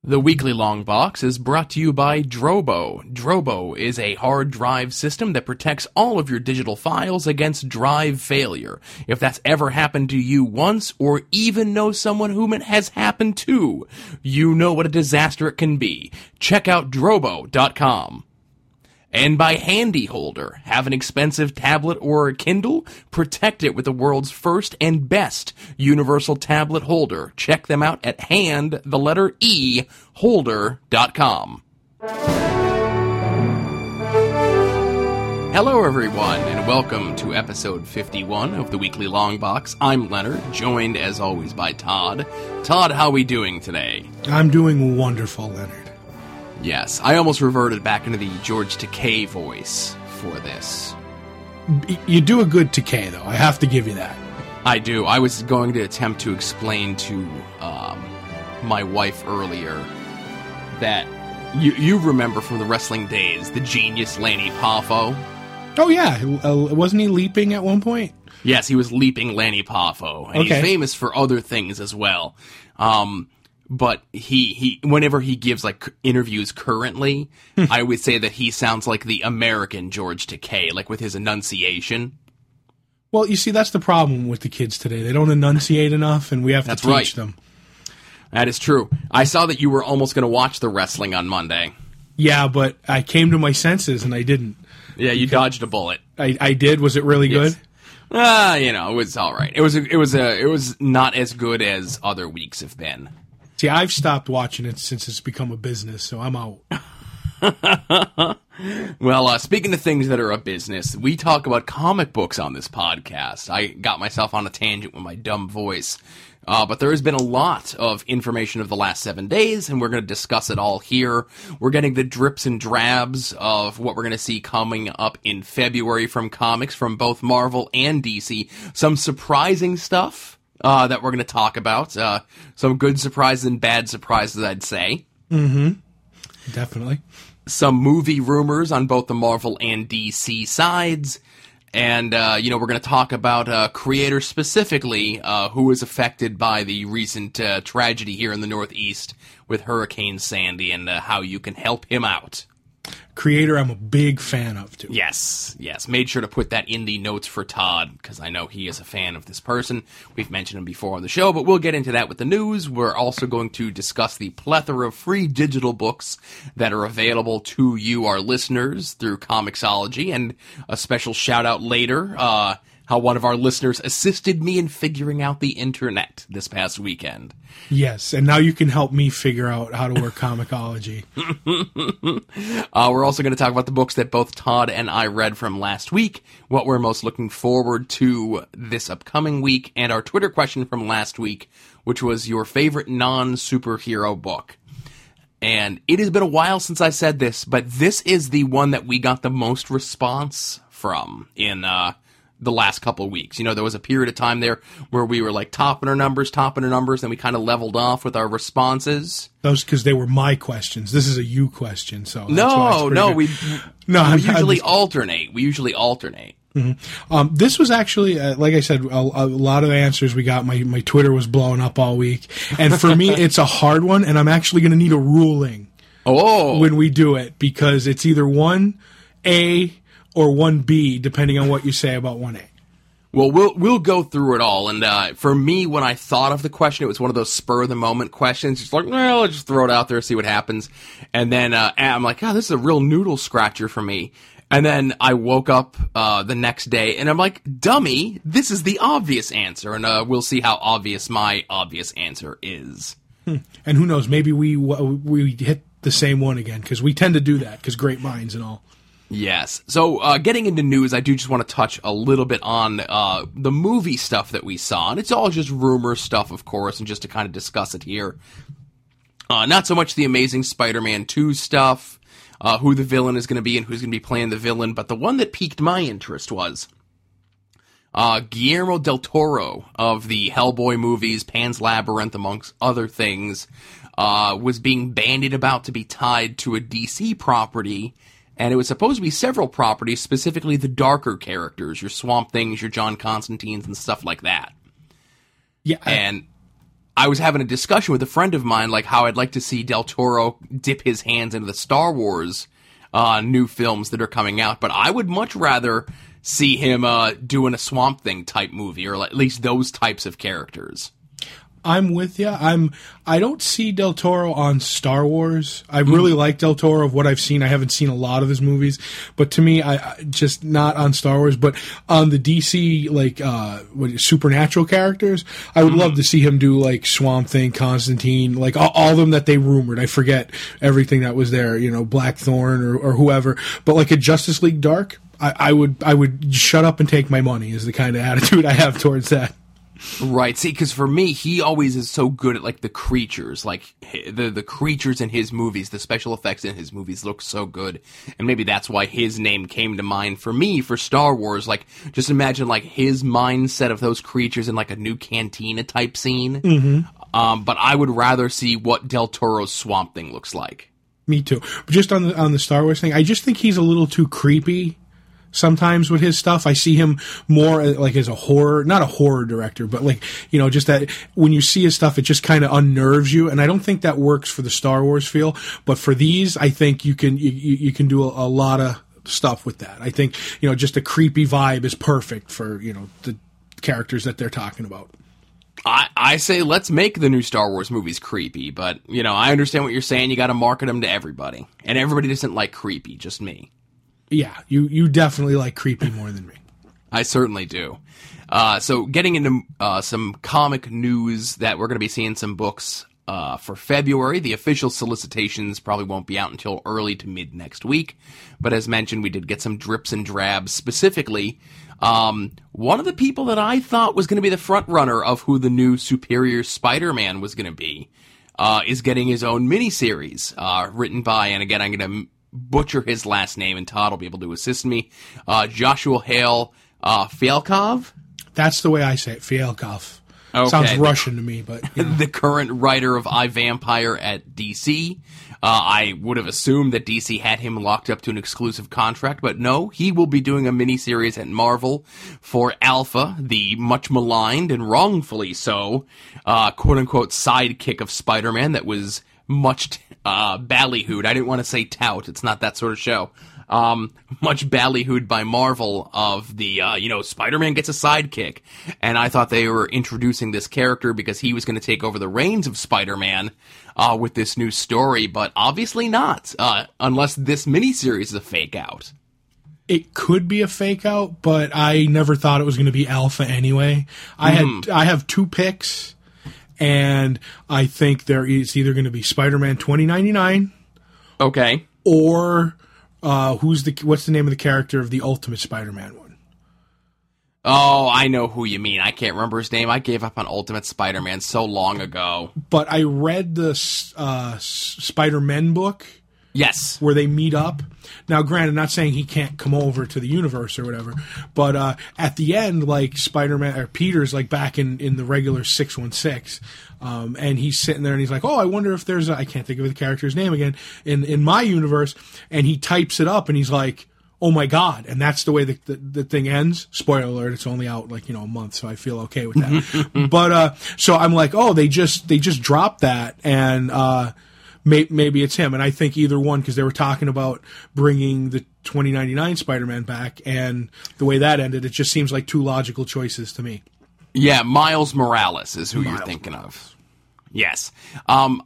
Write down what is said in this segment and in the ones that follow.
The Weekly Long Box is brought to you by Drobo. Drobo is a hard drive system that protects all of your digital files against drive failure. If that's ever happened to you once, or even know someone whom it has happened to, you know what a disaster it can be. Check out Drobo.com. And by Handy Holder. Have an expensive tablet or a Kindle? Protect it with the world's first and best universal tablet holder. Check them out at holder.com. Hello everyone, and welcome to episode 51 of the Weekly Long Box. I'm Leonard, joined as always by Todd. Todd, how are we doing today? I'm doing wonderful, Leonard. Yes, I almost reverted back into the George Takei voice for this. You do a good Takei, though. I have to give you that. I do. I was going to attempt to explain to my wife earlier that you remember from the wrestling days the genius Lanny Poffo. Oh, yeah. Wasn't he leaping at one point? Yes, he was leaping Lanny Poffo. And okay. He's famous for other things as well. But he whenever he gives like interviews currently, I would say that he sounds like the American George Takei, like with his enunciation. Well, you see, that's the problem with the kids today. They don't enunciate enough, and we have to teach them. That is true. I saw that you were almost going to watch the wrestling on Monday. Yeah, but I came to my senses, and I didn't. Yeah, you dodged a bullet. I did? Was it really good? It was all right. It was not as good as other weeks have been. See, I've stopped watching it since it's become a business, so I'm out. Well, speaking of things that are a business, we talk about comic books on this podcast. I got myself on a tangent with my dumb voice. But there has been a lot of information of the last 7 days, and we're going to discuss it all here. We're getting the drips and drabs of what we're going to see coming up in February from comics from both Marvel and DC. Some surprising stuff that we're going to talk about. Some good surprises and bad surprises, I'd say. Mm-hmm. Definitely. Some movie rumors on both the Marvel and DC sides. And, we're going to talk about creators specifically who was affected by the recent tragedy here in the Northeast with Hurricane Sandy and how you can help him out. Creator I'm a big fan of, too. Yes. Made sure to put that in the notes for Todd, because I know he is a fan of this person. We've mentioned him before on the show, but we'll get into that with the news. We're also going to discuss the plethora of free digital books that are available to you, our listeners, through Comixology, and a special shout-out later, how one of our listeners assisted me in figuring out the internet this past weekend. Yes, and now you can help me figure out how to work Comixology. We're also going to talk about the books that both Todd and I read from last week, what we're most looking forward to this upcoming week, and our Twitter question from last week, which was your favorite non-superhero book. And it has been a while since I said this, but this is the one that we got the most response from in the last couple of weeks. You know, there was a period of time there where we were like topping our numbers, then we kind of leveled off with our responses. That was because they were my questions. This is a you question, so we usually alternate. Mm-hmm. This was actually, like I said, a lot of answers we got. My Twitter was blowing up all week, and for me, it's a hard one, and I'm actually going to need a ruling when we do it, because it's either 1A or 1B, depending on what you say about 1A. Well, we'll go through it all, and for me, when I thought of the question, it was one of those spur-of-the-moment questions, just like, well, I'll just throw it out there, see what happens, and then I'm like, this is a real noodle scratcher for me, and then I woke up the next day, and I'm like, dummy, this is the obvious answer, and we'll see how obvious my obvious answer is. And who knows, maybe we hit the same one again, because we tend to do that, because great minds and all. Yes. So, getting into news, I do just want to touch a little bit on the movie stuff that we saw. And it's all just rumor stuff, of course, and just to kind of discuss it here. Not so much the Amazing Spider-Man 2 stuff, who the villain is going to be and who's going to be playing the villain, but the one that piqued my interest was Guillermo del Toro of the Hellboy movies, Pan's Labyrinth, amongst other things, was being bandied about to be tied to a DC property. And it was supposed to be several properties, specifically the darker characters, your Swamp Things, your John Constantines, and stuff like that. Yeah. And I was having a discussion with a friend of mine, like how I'd like to see Del Toro dip his hands into the Star Wars new films that are coming out, but I would much rather see him doing a Swamp Thing type movie, or at least those types of characters. I'm with you. I don't see Del Toro on Star Wars. I really like Del Toro of what I've seen. I haven't seen a lot of his movies, but to me, I just not on Star Wars, but on the DC, like, supernatural characters, I would love to see him do, like, Swamp Thing, Constantine, like, all of them that they rumored. I forget everything that was there, Blackthorn or whoever, but like a Justice League Dark, I would shut up and take my money is the kind of attitude I have towards that. Right. See, because for me, he always is so good at, like, the creatures. Like, the creatures in his movies, the special effects in his movies look so good. And maybe that's why his name came to mind for me for Star Wars. Like, just imagine, like, his mindset of those creatures in, like, a new Cantina type scene. But I would rather see what Del Toro's Swamp Thing looks like. Me too. But just on the Star Wars thing, I just think he's a little too creepy. Sometimes with his stuff, I see him more like as not a horror director, but like, just that when you see his stuff, it just kind of unnerves you. And I don't think that works for the Star Wars feel. But for these, I think you can do a lot of stuff with that. I think, just a creepy vibe is perfect for, the characters that they're talking about. I say let's make the new Star Wars movies creepy, but, I understand what you're saying. You got to market them to everybody. And everybody doesn't like creepy, just me. Yeah, you definitely like creepy more than me. I certainly do. So getting into some comic news that we're going to be seeing some books for February. The official solicitations probably won't be out until early to mid next week. But as mentioned, we did get some drips and drabs. Specifically, one of the people that I thought was going to be the front runner of who the new Superior Spider-Man was going to be is getting his own miniseries written by, and again, I'm going to butcher his last name, and Todd will be able to assist me. Joshua Hale Fialkov? That's the way I say it, Fialkov. Okay. Sounds Russian to me, but... The current writer of I, Vampire at DC. I would have assumed that DC had him locked up to an exclusive contract, but no, he will be doing a miniseries at Marvel for Alpha, the much maligned, and wrongfully so, quote-unquote sidekick of Spider-Man that was much ballyhooed. I didn't want to say tout. It's not that sort of show. Much ballyhooed by Marvel of the, Spider-Man gets a sidekick. And I thought they were introducing this character because he was going to take over the reins of Spider-Man with this new story, but obviously not, unless this miniseries is a fake out. It could be a fake out, but I never thought it was going to be Alpha anyway. I have two picks. And I think it's either going to be Spider-Man 2099. Okay. Or what's the name of the character of the Ultimate Spider-Man one? Oh, I know who you mean. I can't remember his name. I gave up on Ultimate Spider-Man so long ago. But I read the Spider-Man book. Yes. Where they meet up. Now, granted, I'm not saying he can't come over to the universe or whatever, but at the end, like, Spider-Man, or Peter's, like, back in the regular 616, and he's sitting there and he's like, oh, I wonder if there's I can't think of the character's name again, in my universe, and he types it up and he's like, oh my God, and that's the way the thing ends. Spoiler alert, it's only out, like, a month, so I feel okay with that. But, so I'm like, oh, they just dropped that, and, maybe it's him, and I think either one, because they were talking about bringing the 2099 Spider-Man back, and the way that ended, it just seems like two logical choices to me. Yeah, Miles Morales is who you're thinking of. Yes. I'm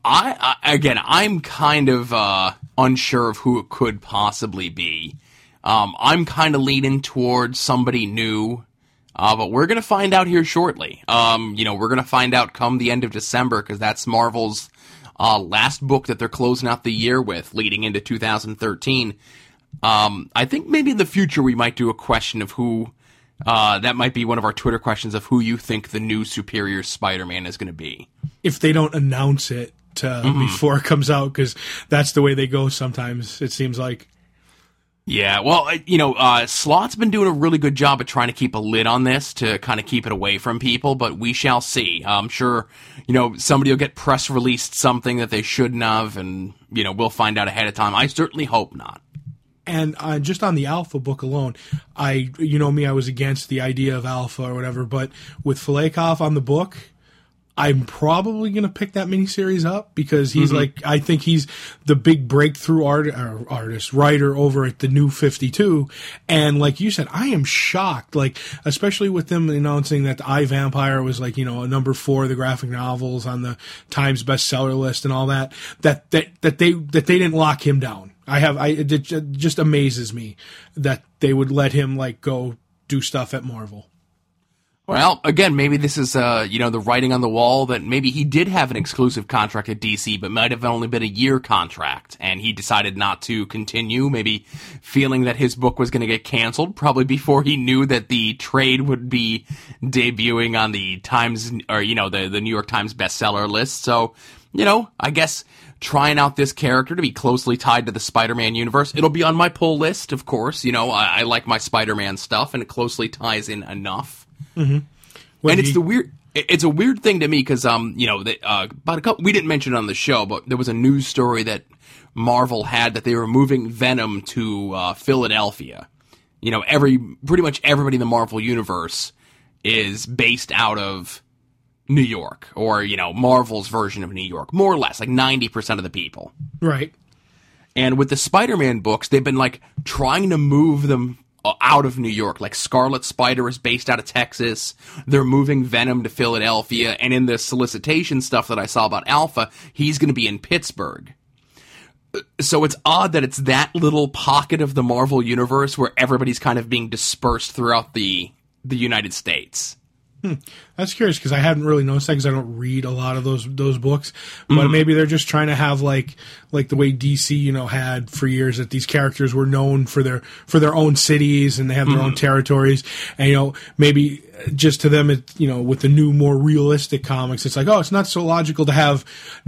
kind of unsure of who it could possibly be. I'm kind of leaning towards somebody new, but we're going to find out here shortly. We're going to find out come the end of December, because that's Marvel's last book that they're closing out the year with, leading into 2013. I think maybe in the future we might do a question of who, that might be one of our Twitter questions of who you think the new Superior Spider-Man is going to be. If they don't announce it before it comes out, because that's the way they go sometimes, it seems like. Yeah, well, Slott's been doing a really good job at trying to keep a lid on this to kind of keep it away from people, but we shall see. I'm sure, somebody will get press released something that they shouldn't have, and, we'll find out ahead of time. I certainly hope not. And just on the Alpha book alone, I was against the idea of Alpha or whatever, but with Fialkov on the book, I'm probably going to pick that miniseries up because he's I think he's the big breakthrough writer over at the New 52. And like you said, I am shocked, especially with them announcing that the iVampire was a number 4 of the graphic novels on the Times bestseller list and all that they didn't lock him down. It just amazes me that they would let him go do stuff at Marvel. Well, again, maybe this is, the writing on the wall that maybe he did have an exclusive contract at DC, but might have only been a year contract, and he decided not to continue, maybe feeling that his book was going to get canceled, probably before he knew that the trade would be debuting on the Times, or, the New York Times bestseller list. So, I guess trying out this character to be closely tied to the Spider-Man universe. It'll be on my pull list, of course. I like my Spider-Man stuff, and it closely ties in enough. Mm-hmm. And it's a weird thing to me because, we didn't mention it on the show, but there was a news story that Marvel had that they were moving Venom to Philadelphia. Pretty much everybody in the Marvel universe is based out of New York, or, Marvel's version of New York, more or less, 90% of the people. Right. And with the Spider-Man books, they've been, trying to move them out of New York. Scarlet Spider is based out of Texas. They're moving Venom to Philadelphia. And in the solicitation stuff that I saw about Alpha, he's going to be in Pittsburgh. So it's odd that it's that little pocket of the Marvel universe where everybody's kind of being dispersed throughout the United States. That's curious because I hadn't really noticed that because I don't read a lot of those books. But maybe they're just trying to have like the way DC had for years, that these characters were known for their own cities and they have their own territories. And maybe just to them, with the new, more realistic comics, it's it's not so logical to have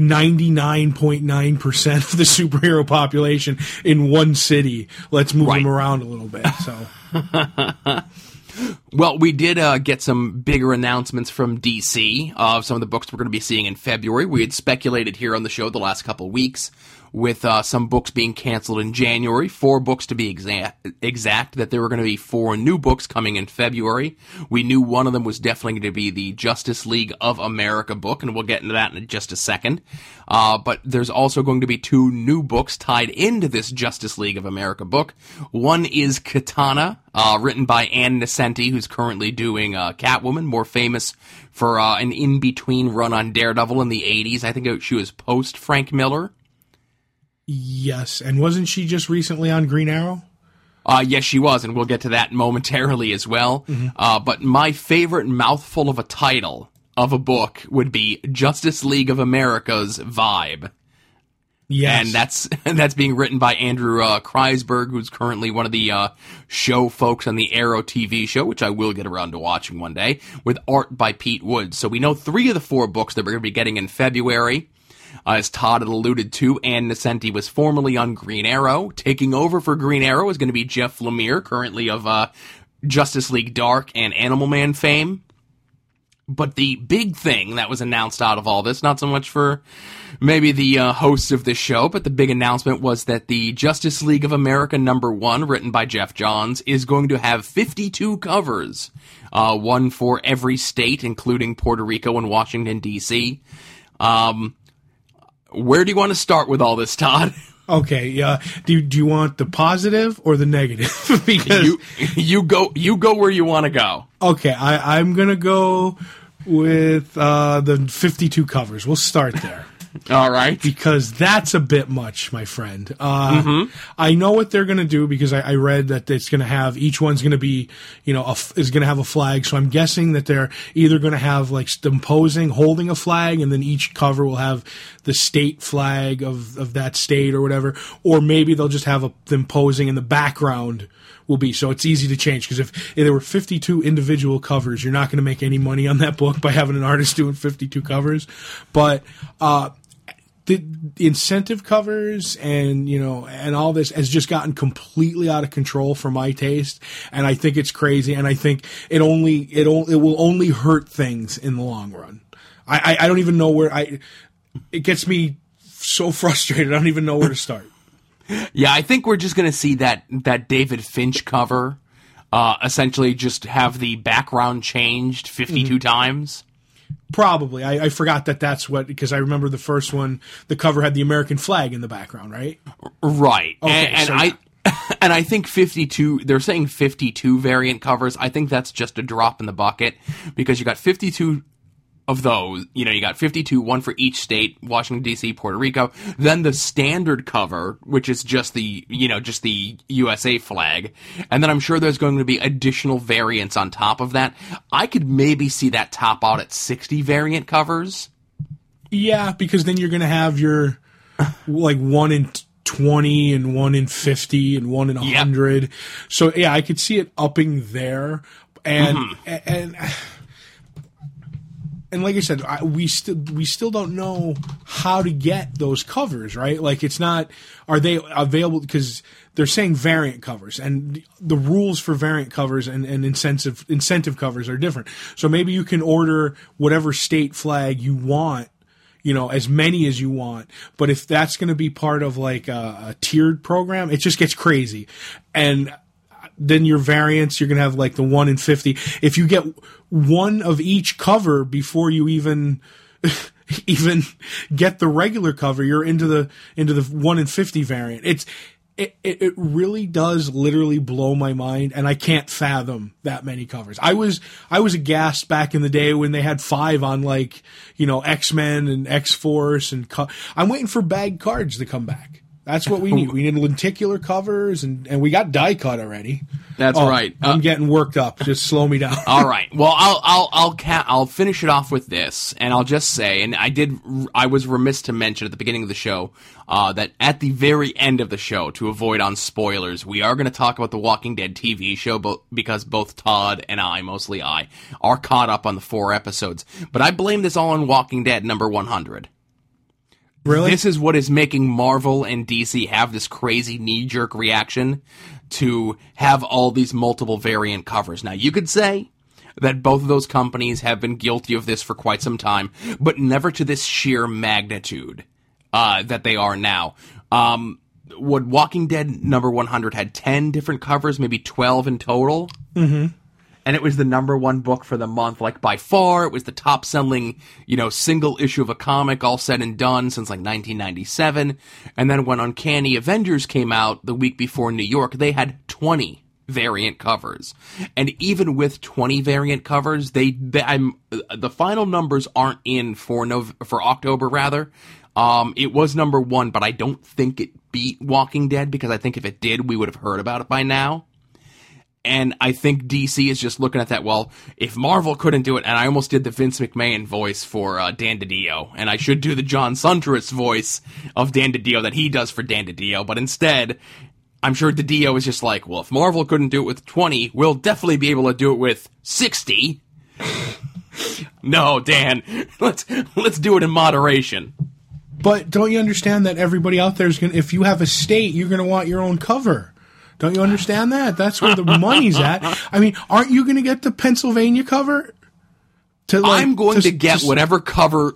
99.9% of the superhero population in one city. Let's move them around a little bit. So. Well, we did get some bigger announcements from DC of some of the books we're going to be seeing in February. We had speculated here on the show the last couple of weeks with some books being canceled in January, 4 books to be exact, that there were going to be 4 new books coming in February. We knew one of them was definitely going to be the Justice League of America book, and we'll get into that in just a second. But there's also going to be 2 new books tied into this Justice League of America book. One is Katana, written by Ann Nesenti, who's currently doing Catwoman, more famous for an in-between run on Daredevil in the 80s. I think she was post Frank Miller. Yes, and wasn't she just recently on Green Arrow? Yes, she was, and we'll get to that momentarily as well. Mm-hmm. But my favorite mouthful of a title of a book would be Justice League of America's Vibe. Yes. And that's being written by Andrew Kreisberg, who's currently one of the show folks on the Arrow TV show, which I will get around to watching one day, with art by Pete Woods. So we know 3 of the 4 books that we're going to be getting in February. As Todd had alluded to, Ann Nesenti was formerly on Green Arrow. Taking over for Green Arrow is going to be Jeff Lemire, currently of Justice League Dark and Animal Man fame. But the big thing that was announced out of all this, not so much for maybe the hosts of this show, but the big announcement was that the Justice League of America #1, written by Jeff Johns, is going to have 52 covers. One for every state, including Puerto Rico and Washington, D.C. Where do you want to start with all this, Todd? Okay, do you want the positive or the negative? Because you go where you want to go. Okay, I'm gonna go with the 52 covers. We'll start there. All right. Because that's a bit much, my friend. I know what they're going to do because I read that it's going to have, each one's going to be, is going to have a flag. So I'm guessing that they're either going to have them posing, holding a flag, and then each cover will have the state flag of that state or whatever. Or maybe they'll just have them posing in the background will be. So it's easy to change because if there were 52 individual covers, you're not going to make any money on that book by having an artist doing 52 covers. But, the incentive covers and all this has just gotten completely out of control for my taste, and I think it's crazy, and I think it will only hurt things in the long run. I don't even know where it gets me so frustrated. I don't even know where to start. Yeah, I think we're just going to see that David Finch cover essentially just have the background changed 52 times. Probably. I forgot that's what, because I remember the first one, the cover had the American flag in the background, right? Right. Okay, And I think 52, they're saying 52 variant covers. I think that's just a drop in the bucket, because you got 52 of those. You know, you got 52, one for each state, Washington, D.C., Puerto Rico. Then the standard cover, which is just the USA flag. And then I'm sure there's going to be additional variants on top of that. I could maybe see that top out at 60 variant covers. Yeah, because then you're going to have your, like, 1 in 20 and 1 in 50 and 1 in 100. Yep. So, yeah, I could see it upping there. And and like I said, we still don't know how to get those covers, right? Like, it's not, are they available? Because they're saying variant covers, and the rules for variant covers and incentive covers are different. So maybe you can order whatever state flag you want, you know, as many as you want. But if that's going to be part of like a tiered program, it just gets crazy. And then your variants, you're going to have like the 1 in 50. If you get one of each cover before you even get the regular cover, you're into the 1 in 50 variant. It really does literally blow my mind, and I can't fathom that many covers. I was aghast back in the day when they had 5 on, like, you know, X-Men and X-Force, and I'm waiting for bag cards to come back. That's what we need. We need lenticular covers, and we got die cut already. That's right. I'm getting worked up. Just slow me down. All right. Well, I'll finish it off with this, and I'll just say, and I was remiss to mention at the beginning of the show that at the very end of the show, to avoid on spoilers, we are going to talk about the Walking Dead TV show, because both Todd and I, mostly I, are caught up on the 4 episodes. But I blame this all on Walking Dead number 100. Really? This is what is making Marvel and DC have this crazy knee-jerk reaction to have all these multiple variant covers. Now, you could say that both of those companies have been guilty of this for quite some time, but never to this sheer magnitude that they are now. What Walking Dead number 100 had 10 different covers, maybe 12 in total. Mm-hmm. And it was the number 1 book for the month, like, by far. It was the top-selling, you know, single issue of a comic, all said and done, since, like, 1997. And then when Uncanny Avengers came out the week before in New York, they had 20 variant covers. And even with 20 variant covers, the final numbers aren't in for October, rather. It was number 1, but I don't think it beat Walking Dead, because I think if it did, we would have heard about it by now. And I think DC is just looking at that, well, if Marvel couldn't do it, and I almost did the Vince McMahon voice for Dan DiDio, and I should do the John Suntress voice of Dan DiDio that he does for Dan DiDio, but instead, I'm sure DiDio is just like, well, if Marvel couldn't do it with 20, we'll definitely be able to do it with 60. No, Dan, let's do it in moderation. But don't you understand that everybody out there is going to, if you have a state, you're going to want your own cover? Don't you understand that? That's where the money's at. I mean, aren't you going to get the Pennsylvania cover? I'm going to get whatever cover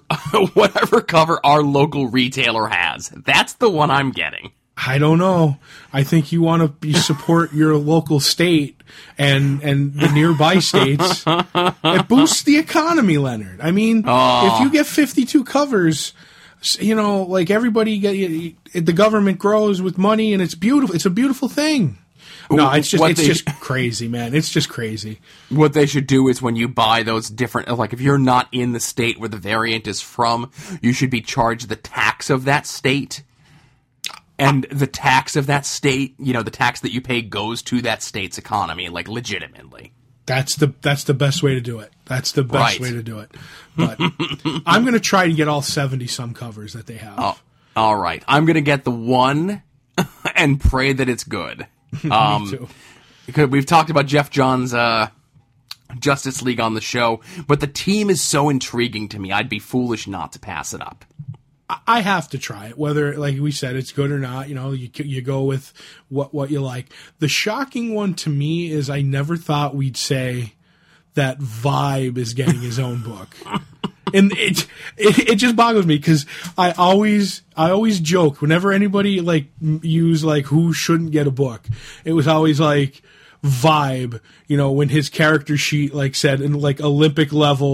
our local retailer has. That's the one I'm getting. I don't know. I think you want to support your local state and the nearby states. It boosts the economy, Leonard. I mean, if you get 52 covers, you know, like, everybody the government grows with money, and it's beautiful. It's a beautiful thing. No, it's just crazy, man. It's just crazy. What they should do is, when you buy those different, like, if you're not in the state where the variant is from, you should be charged the tax of that state. And the tax of that state, you know, the tax that you pay goes to that state's economy, like, legitimately. That's the best way to do it. That's the best way to do it. But I'm going to try to get all 70-some covers that they have. Oh, all right. I'm going to get the 1 and pray that it's good. Me too. Because we've talked about Jeff Johns' Justice League on the show, but the team is so intriguing to me, I'd be foolish not to pass it up. I have to try it, whether, like we said, it's good or not. You know, you go with what you like. The shocking one to me is I never thought we'd say that Vibe is getting his own book. And it just boggles me, because I always joke whenever anybody, like, use, like, who shouldn't get a book. It was always like Vibe, you know, when his character sheet, like, said in, like, Olympic level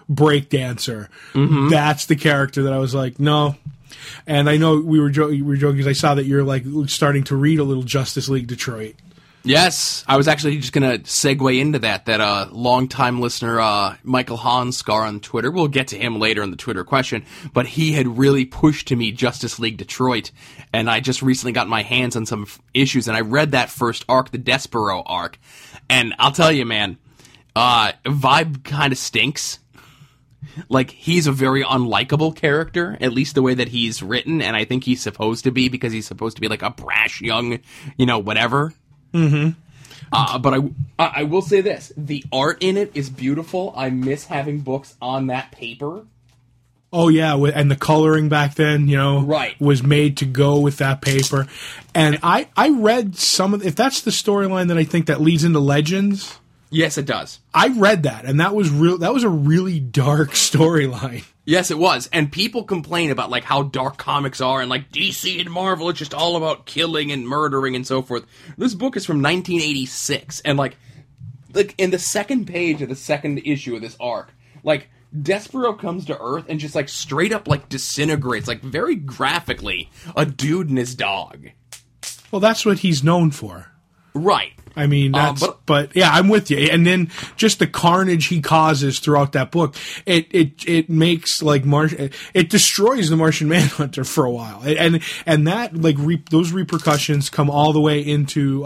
breakdancer. Mm-hmm. That's the character that I was like, no. And I know we were joking because I saw that you're like starting to read a little Justice League Detroit. Yes, I was actually just going to segue into that longtime listener, Michael Hanskar on Twitter, we'll get to him later in the Twitter question, but he had really pushed to me Justice League Detroit, and I just recently got my hands on some issues, and I read that first arc, the Despero arc, and I'll tell you, man, Vibe kind of stinks. Like, he's a very unlikable character, at least the way that he's written, and I think he's supposed to be, because he's supposed to be like a brash, young, whatever. Mm-hmm. But I will say this. The art in it is beautiful. I miss having books on that paper. Oh, yeah, and the coloring back then, right, was made to go with that paper. And I read some of... If that's the storyline that I think that leads into Legends... Yes, it does. I read that, and that was a really dark storyline. Yes, it was. And people complain about like how dark comics are, and like DC and Marvel, it's just all about killing and murdering and so forth. This book is from 1986, and like in the second page of the second issue of this arc, like Despero comes to Earth and just like straight up like disintegrates, like very graphically, a dude and his dog. Well, that's what he's known for. Right. I mean, but yeah, I'm with you. And then just the carnage he causes throughout that book, it makes like it destroys the Martian Manhunter for a while, and that like those repercussions come all the way into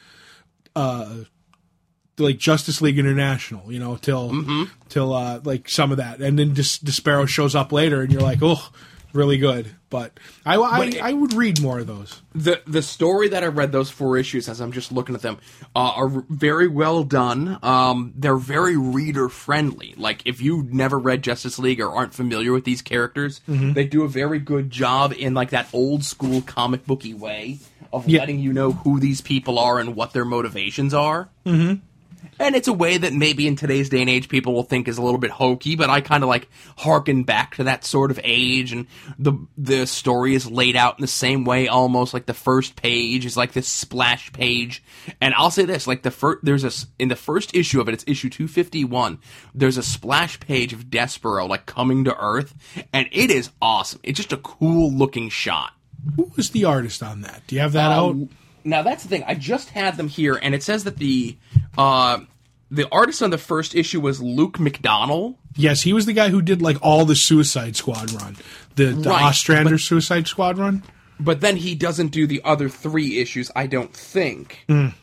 like Justice League International, till like some of that, and then Despero shows up later, and you're like, oh. Really good, but I would read more of those. The story that I read, those 4 issues, as I'm just looking at them, are very well done. They're very reader friendly. Like if you never read Justice League or aren't familiar with these characters, they do a very good job in like that old school comic booky way of letting you know who these people are and what their motivations are. Mm-hmm. And it's a way that maybe in today's day and age people will think is a little bit hokey, but I kind of like harken back to that sort of age, and the story is laid out in the same way almost. Like the first page is like this splash page, and I'll say this, like in the first issue of it, it's issue 251, there's a splash page of Despero like coming to Earth, and it is awesome. It's just a cool looking shot. Who was the artist on that? Do you have that out? Now, that's the thing. I just had them here, and it says that the artist on the first issue was Luke McDonnell. Yes, he was the guy who did like all the Suicide Squad run, the Ostrander Suicide Squad run. But then he doesn't do the other 3 issues, I don't think.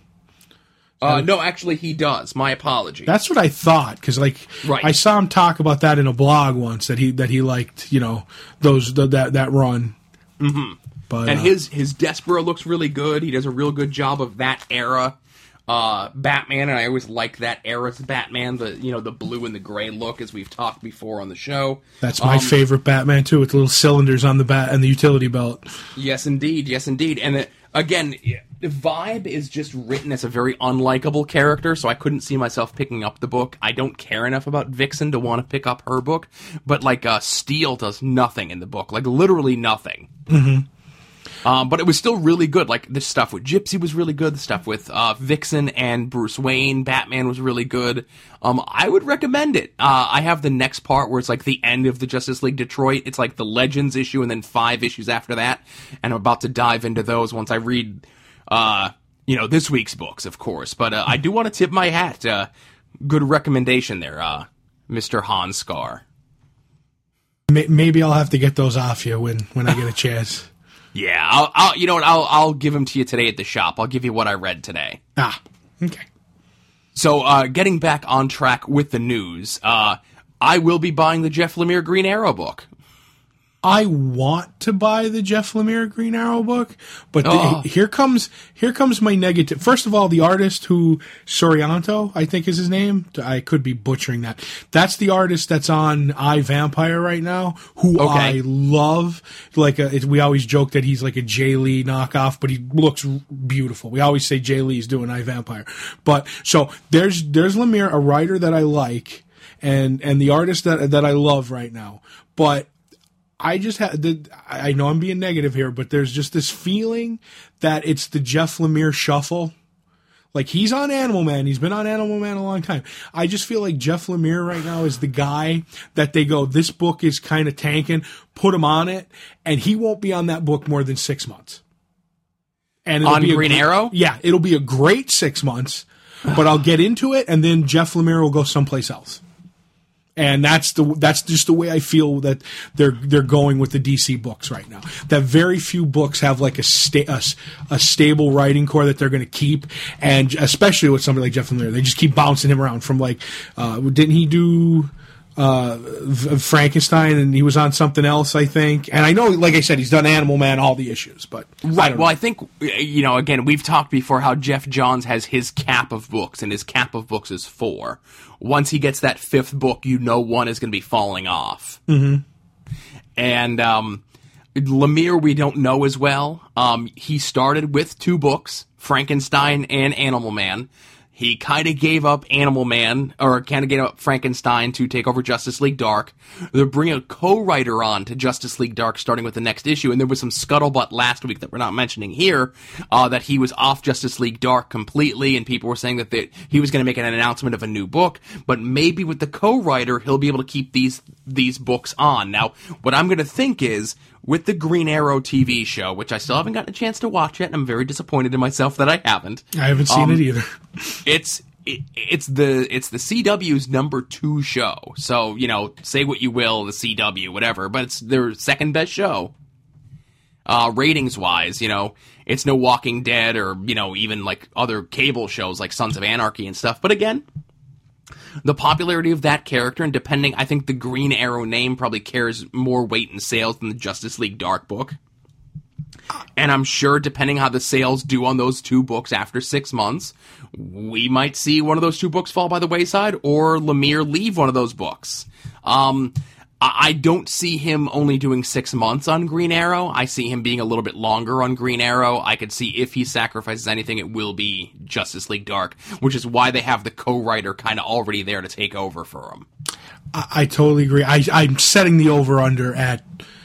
No, actually, he does. My apologies. That's what I thought, because I saw him talk about that in a blog once that he liked, that run. Mm-hmm. But, and his Despero looks really good. He does a real good job of that era Batman, and I always like that era's Batman, the blue and the gray look, as we've talked before on the show. That's my favorite Batman too, with little cylinders on the bat and the utility belt. Yes, indeed. And again, Vibe is just written as a very unlikable character, so I couldn't see myself picking up the book. I don't care enough about Vixen to want to pick up her book, but Steel does nothing in the book, like literally nothing. Mm-hmm. But it was still really good. Like, the stuff with Gypsy was really good. The stuff with Vixen and Bruce Wayne, Batman, was really good. I would recommend it. I have the next part where it's like the end of the Justice League Detroit. It's like the Legends issue and then 5 issues after that. And I'm about to dive into those once I read, this week's books, of course. But I do want to tip my hat. Good recommendation there, Mr. Hanskar. Maybe I'll have to get those off you when I get a chance. Yeah, I'll give them to you today at the shop. I'll give you what I read today. Okay. So, getting back on track with the news, I will be buying the Jeff Lemire Green Arrow book. I want to buy the Jeff Lemire Green Arrow book, but here comes my negative. First of all, the artist who Sorianto, I think is his name. I could be butchering that. That's the artist that's on iVampire right now, who I love. We always joke that he's like a Jay Lee knockoff, but he looks beautiful. We always say Jay Lee's doing iVampire. But so there's Lemire, a writer that I like, and the artist that I love right now. But I just I know I'm being negative here, but there's just this feeling that it's the Jeff Lemire shuffle. Like, he's on Animal Man. He's been on Animal Man a long time. I just feel like Jeff Lemire right now is the guy that they go, this book is kind of tanking, put him on it, and he won't be on that book more than 6 months. And on Green Arrow? Yeah, it'll be a great 6 months, but I'll get into it, and then Jeff Lemire will go someplace else. And that's just the way I feel that they're going with the DC books right now. That very few books have like a stable writing core that they're going to keep, and especially with somebody like Jeff Lemire, they just keep bouncing him around from like, didn't he do Frankenstein, and he was on something else, I think. And I know, like I said, he's done Animal Man, all the issues, but right. Well, I think, again, we've talked before how Jeff Johns has his cap of books, and his cap of books is 4. Once he gets that 5th book, one is going to be falling off. Mm-hmm. And Lemire, we don't know as well. He started with 2 books, Frankenstein and Animal Man. He kind of gave up Animal Man, or kind of gave up Frankenstein to take over Justice League Dark. They're bringing a co-writer on to Justice League Dark starting with the next issue, and there was some scuttlebutt last week that we're not mentioning here, that he was off Justice League Dark completely, and people were saying that he was going to make an announcement of a new book, but maybe with the co-writer, he'll be able to keep these books on. Now, what I'm going to think is, with the Green Arrow TV show, which I still haven't gotten a chance to watch yet, and I'm very disappointed in myself that I haven't. I haven't seen it either. It's the CW's number 2 show. So, say what you will, the CW, whatever, but it's their second best show. Ratings wise, it's no Walking Dead or, even like other cable shows like Sons of Anarchy and stuff. But again, the popularity of that character, and depending, I think the Green Arrow name probably carries more weight in sales than the Justice League Dark book. And I'm sure, depending how the sales do on those 2 books after 6 months, we might see one of those 2 books fall by the wayside, or Lemire leave one of those books. I don't see him only doing 6 months on Green Arrow. I see him being a little bit longer on Green Arrow. I could see if he sacrifices anything, it will be Justice League Dark, which is why they have the co-writer kind of already there to take over for him. I totally agree. I'm setting the over-under at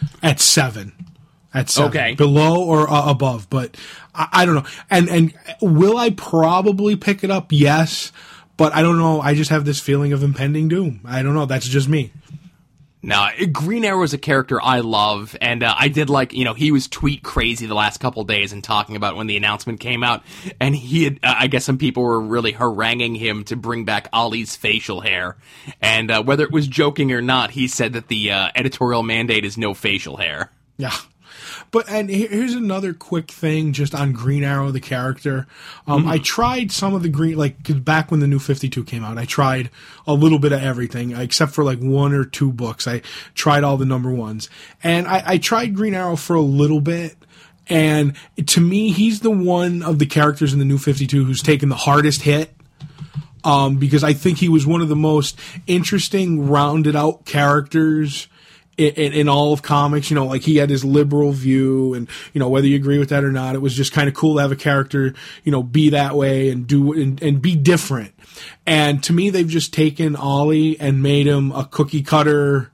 7. At 7. Okay. Below or above, but I don't know. And will I probably pick it up? Yes, but I don't know. I just have this feeling of impending doom. I don't know. That's just me. Now, Green Arrow is a character I love, and I did like, he was tweet crazy the last couple days and talking about when the announcement came out, and he had, I guess some people were really haranguing him to bring back Ollie's facial hair, and whether it was joking or not, he said that the editorial mandate is no facial hair. Yeah. And here's another quick thing just on Green Arrow, the character. I tried some of the cause back when the New 52 came out, I tried a little bit of everything, except for like 1 or 2 books. I tried all the number 1s. And I tried Green Arrow for a little bit. And to me, he's the one of the characters in the New 52 who's taken the hardest hit. Because I think he was one of the most interesting, rounded out characters in all of comics. Like he had his liberal view, and whether you agree with that or not, it was just kind of cool to have a character be that way and do and be different. And to me, they've just taken Ollie and made him a cookie cutter.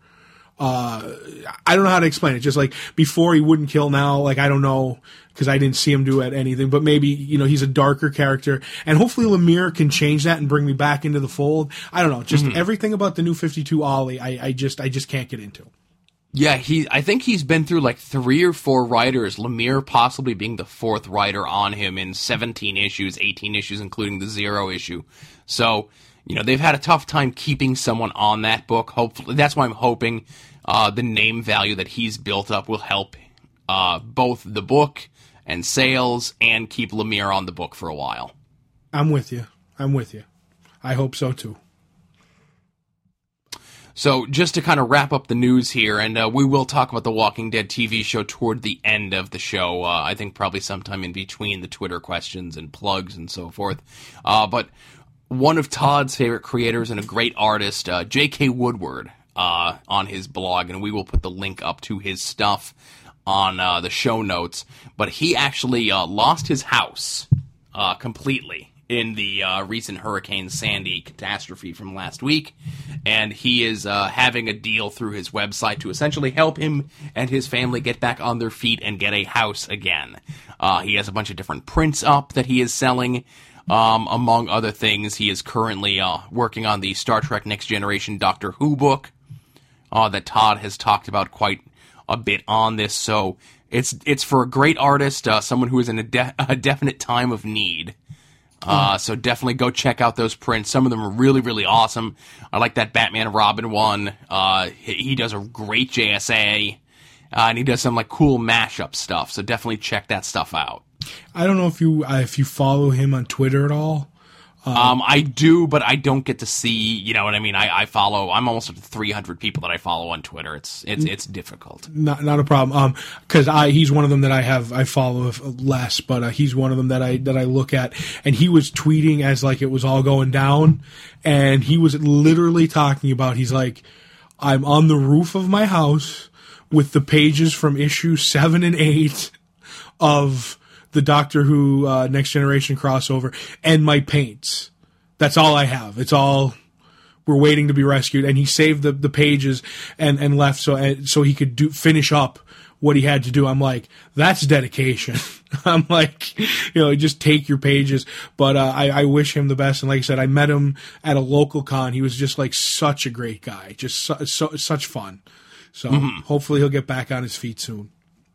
I don't know how to explain it. Just like before he wouldn't kill, now like I don't know, because I didn't see him do anything, but maybe he's a darker character, and hopefully Lemire can change that and bring me back into the fold. I don't know, just everything about the New 52 Ollie, I just can't get into. Yeah, I think he's been through like 3 or 4 writers, Lemire possibly being the 4th writer on him in 17 issues, 18 issues, including the 0 issue. So, they've had a tough time keeping someone on that book. Hopefully, that's why I'm hoping the name value that he's built up will help both the book and sales and keep Lemire on the book for a while. I'm with you. I hope so too. So just to kind of wrap up the news here, and we will talk about the Walking Dead TV show toward the end of the show, I think probably sometime in between the Twitter questions and plugs and so forth. But one of Todd's favorite creators and a great artist, J.K. Woodward, on his blog, and we will put the link up to his stuff on the show notes, but he actually lost his house completely in the recent Hurricane Sandy catastrophe from last week, and he is having a deal through his website to essentially help him and his family get back on their feet and get a house again. He has a bunch of different prints up that he is selling. Among other things, he is currently working on the Star Trek Next Generation Doctor Who book that Todd has talked about quite a bit on this. So it's for a great artist, someone who is in a definite time of need. So definitely go check out those prints. Some of them are really, really awesome. I like that Batman and Robin one. He does a great JSA, and he does some like cool mashup stuff. So definitely check that stuff out. I don't know if you follow him on Twitter at all. I do, but I don't get to see, you know what I mean? I'm almost up to 300 people that I follow on Twitter. It's difficult. Not a problem. Cause he's one of them that I follow less, but he's one of them that I look at, and he was tweeting as like it was all going down, and he was literally talking about, he's like, I'm on the roof of my house with the pages from issue 7 and 8 of the Doctor Who Next Generation crossover and my paints. That's all I have. It's all, we're waiting to be rescued. And he saved the pages and left so he could finish up what he had to do. I'm like, that's dedication. I'm like, just take your pages. But I wish him the best. And like I said, I met him at a local con. He was just like such a great guy, just such fun. So hopefully he'll get back on his feet soon.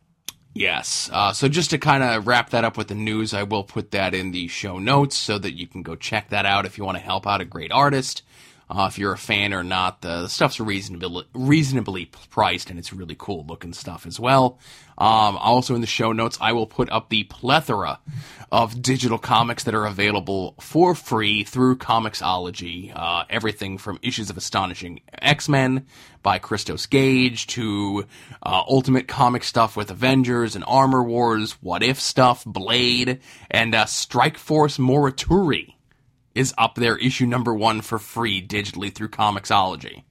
Yes. So just to kind of wrap that up with the news, I will put that in the show notes so that you can go check that out if you want to help out a great artist. If you're a fan or not, the stuff's reasonably priced, and it's really cool looking stuff as well. Also in the show notes, I will put up the plethora of digital comics that are available for free through Comixology. Everything from issues of Astonishing X-Men by Christos Gage to Ultimate Comic stuff with Avengers and Armor Wars, What If stuff, Blade, and Strike Force Morituri is up there, issue number 1 for free digitally through Comixology.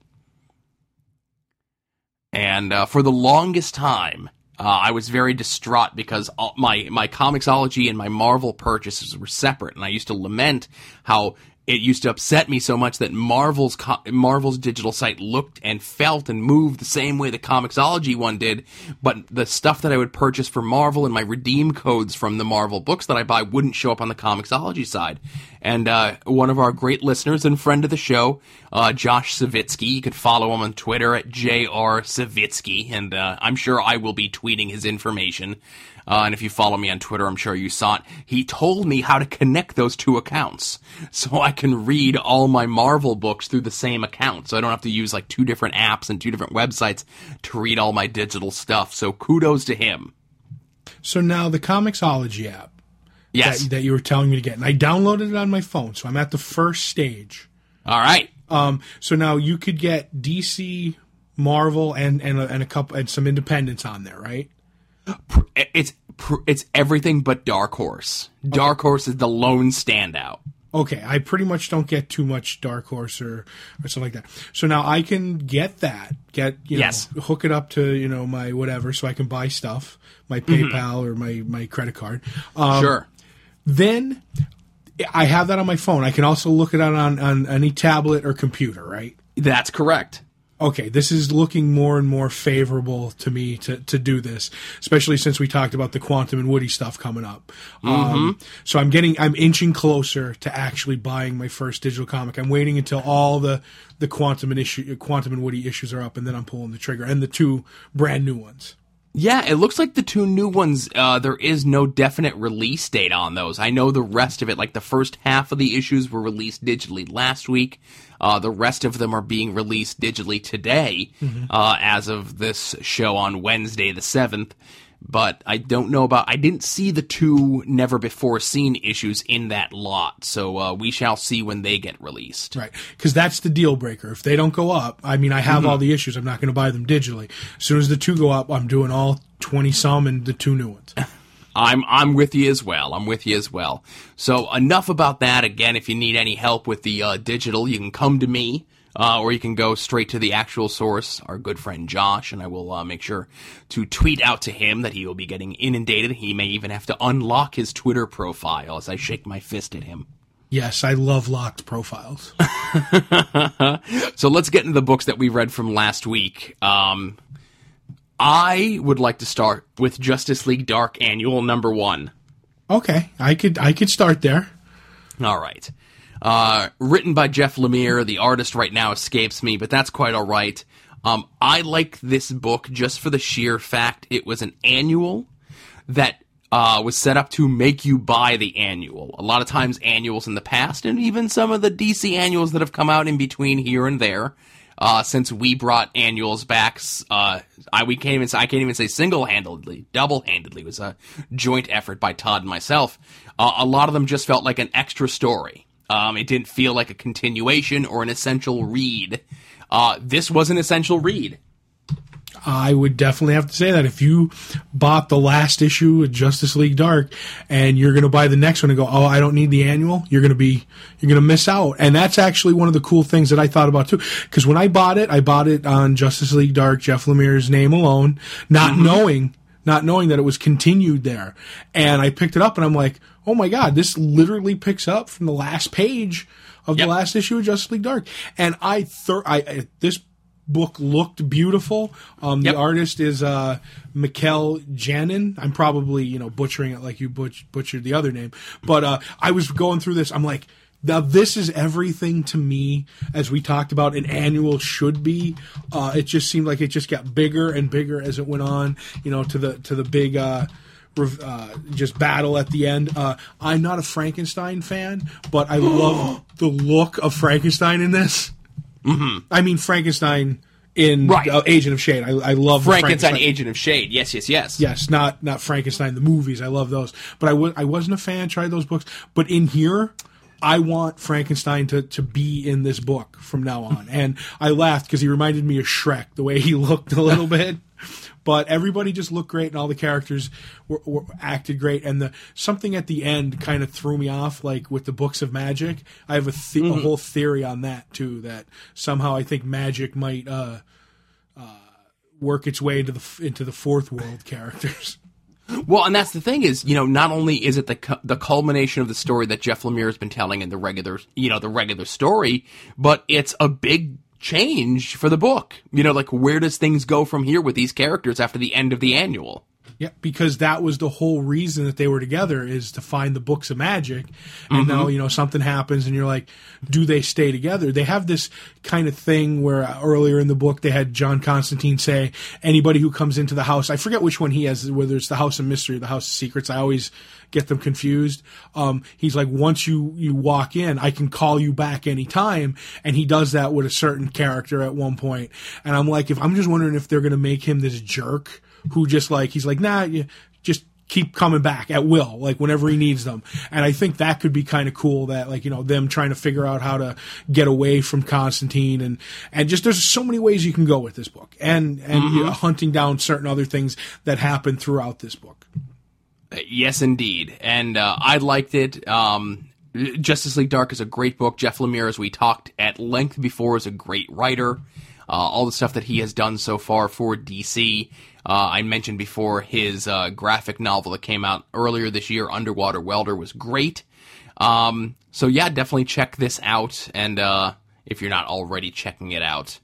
And for the longest time, I was very distraught because my Comixology and my Marvel purchases were separate, and I used to lament how it used to upset me so much that Marvel's digital site looked and felt and moved the same way the Comixology one did, but the stuff that I would purchase for Marvel and my redeem codes from the Marvel books that I buy wouldn't show up on the Comixology side. And one of our great listeners and friend of the show, Josh Savitsky, you could follow him on Twitter at JR Savitsky, and I'm sure I will be tweeting his information. And if you follow me on Twitter, I'm sure you saw it. He told me how to connect those two accounts so I can read all my Marvel books through the same account. So I don't have to use like 2 different apps and 2 different websites to read all my digital stuff. So kudos to him. So now the Comixology app. Yes. That you were telling me to get. And I downloaded it on my phone, so I'm at the first stage. All right. So now you could get DC, Marvel, and a couple and some independents on there, right? It's everything but Dark Horse. Dark Horse is the lone standout. Okay, I pretty much don't get too much Dark Horse or something like that. So now I can get that, hook it up to, my whatever, so I can buy stuff, my PayPal or my credit card. Sure. Then I have that on my phone. I can also look it on any tablet or computer, right? That's correct. Okay, this is looking more and more favorable to me to do this, especially since we talked about the Quantum and Woody stuff coming up. So I'm inching closer to actually buying my first digital comic. I'm waiting until all the Quantum and Woody issues are up, and then I'm pulling the trigger, and the 2 brand new ones. Yeah, it looks like the 2 new ones, there is no definite release date on those. I know the rest of it, like the first half of the issues were released digitally last week. The rest of them are being released digitally today, as of this show on Wednesday the 7th. But I didn't see the 2 never-before-seen issues in that lot, so we shall see when they get released. Right, because that's the deal breaker. If they don't go up, I have all the issues, I'm not going to buy them digitally. As soon as the 2 go up, I'm doing all 20-some and the 2 new ones. I'm with you as well. So enough about that. Again, if you need any help with the digital, you can come to me. Or you can go straight to the actual source, our good friend Josh, and I will make sure to tweet out to him that he will be getting inundated. He may even have to unlock his Twitter profile as I shake my fist at him. Yes, I love locked profiles. So let's get into the books that we read from last week. I would like to start with Justice League Dark Annual number 1. Okay, I could start there. All right. Written by Jeff Lemire. The artist right now escapes me, but that's quite all right. I like this book just for the sheer fact it was an annual that was set up to make you buy the annual. A lot of times annuals in the past, and even some of the DC annuals that have come out in between here and there, since we brought annuals back, I can't even say single-handedly, double-handedly. It was a joint effort by Todd and myself. A lot of them just felt like an extra story. It didn't feel like a continuation or an essential read. This was an essential read. I would definitely have to say that if you bought the last issue of Justice League Dark and you're going to buy the next one and go, oh, I don't need the annual, you're going to miss out. And that's actually one of the cool things that I thought about too. Because when I bought it on Justice League Dark, Jeff Lemire's name alone, not knowing that it was continued there. And I picked it up and I'm like, oh my God, this literally picks up from the last page of the last issue of Justice League Dark. And this book looked beautiful. The artist is Mikel Janin. I'm probably butchering it like you butchered the other name, but I was going through this. I'm like, now this is everything to me, as we talked about an annual should be. It just seemed like it just got bigger and bigger as it went on. To the big. Just battle at the end. I'm not a Frankenstein fan, but I love the look of Frankenstein in this. Mm-hmm. I mean, Frankenstein in Agent of Shade. I love Frankenstein Agent of Shade. Yes. Yes, not Frankenstein the movies. I love those. But I wasn't a fan. Tried those books. But in here, I want Frankenstein to be in this book from now on. And I laughed because he reminded me of Shrek, the way he looked a little bit. But everybody just looked great, and all the characters were acted great. And something at the end kind of threw me off, like with the books of magic. I have a whole theory on that too. That somehow I think magic might work its way into the fourth world characters. Well, and that's the thing is, not only is it the culmination of the story that Jeff Lemire has been telling in the regular story, but it's a big change for the book. Where does things go from here with these characters after the end of the annual? Yeah, because that was the whole reason that they were together, is to find the books of magic. And now, something happens and you're like, do they stay together? They have this kind of thing where earlier in the book they had John Constantine say, anybody who comes into the house, I forget which one he has, whether it's the House of Mystery or the House of Secrets, I always get them confused. He's like, once you walk in, I can call you back anytime. And he does that with a certain character at one point. And I'm like, I'm just wondering if they're going to make him this jerk who just he's like, nah, you just keep coming back at will, whenever he needs them. And I think that could be kind of cool, that them trying to figure out how to get away from Constantine, and just there's so many ways you can go with this book, and hunting down certain other things that happen throughout this book. Yes, indeed. And I liked it. Justice League Dark is a great book. Jeff Lemire, as we talked at length before, is a great writer. All the stuff that he has done so far for DC. I mentioned before his graphic novel that came out earlier this year, Underwater Welder, was great. So yeah, definitely check this out. And if you're not already checking it out,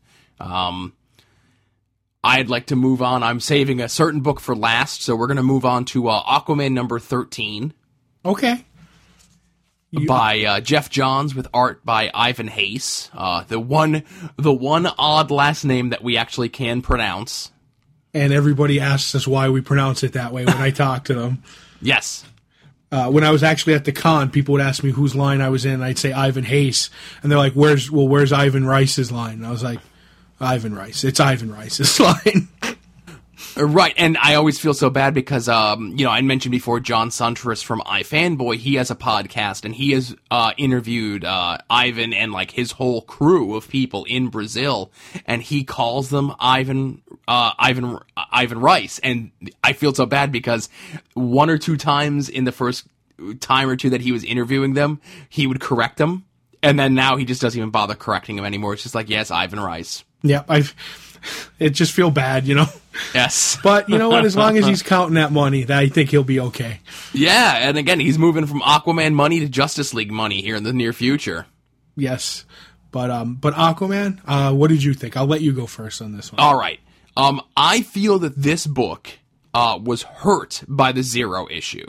I'd like to move on. I'm saving a certain book for last, so we're going to move on to Aquaman number 13. Okay. By Jeff Johns, with art by Ivan Reis. The one odd last name that we actually can pronounce. And everybody asks us why we pronounce it that way when I talk to them. Yes. When I was actually at the con, people would ask me whose line I was in, and I'd say Ivan Reis. And they're like, where's Ivan Rice's line? And I was like, Ivan Rice. It's Ivan Rice's line. Right, and I always feel so bad because, I mentioned before John Suntress from iFanboy, he has a podcast, and he has interviewed Ivan and, his whole crew of people in Brazil, and he calls them Ivan Rice, and I feel so bad because one or two times in the first time or two that he was interviewing them, he would correct them, and then now he just doesn't even bother correcting them anymore. It's just like, yes, Ivan Rice. Yeah, it just feel bad, Yes. But you know what? As long as he's counting that money, I think he'll be okay. Yeah, and again, he's moving from Aquaman money to Justice League money here in the near future. Yes. But Aquaman, what did you think? I'll let you go first on this one. All right. I feel that this book was hurt by the Zero issue.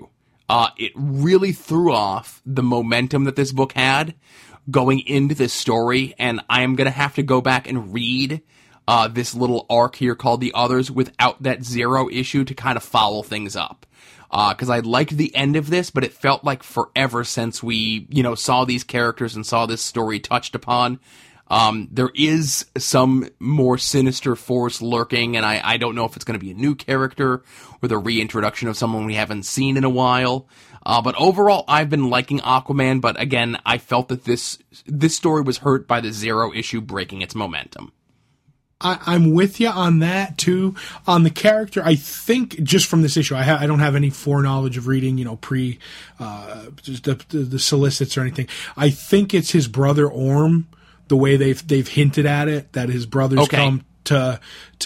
it really threw off the momentum that this book had going into this story, and I am going to have to go back and read this little arc here called The Others without that Zero issue to kind of follow things up. Because I liked the end of this, but it felt like forever since we, saw these characters and saw this story touched upon. There is some more sinister force lurking, and I don't know if it's going to be a new character or the reintroduction of someone we haven't seen in a while. But overall, I've been liking Aquaman, but again, I felt that this story was hurt by the Zero issue breaking its momentum. I'm with you on that too. On the character, I think just from this issue, I don't have any foreknowledge of reading, just the solicits or anything. I think it's his brother Orm. The way they've hinted at it, that his brothers come to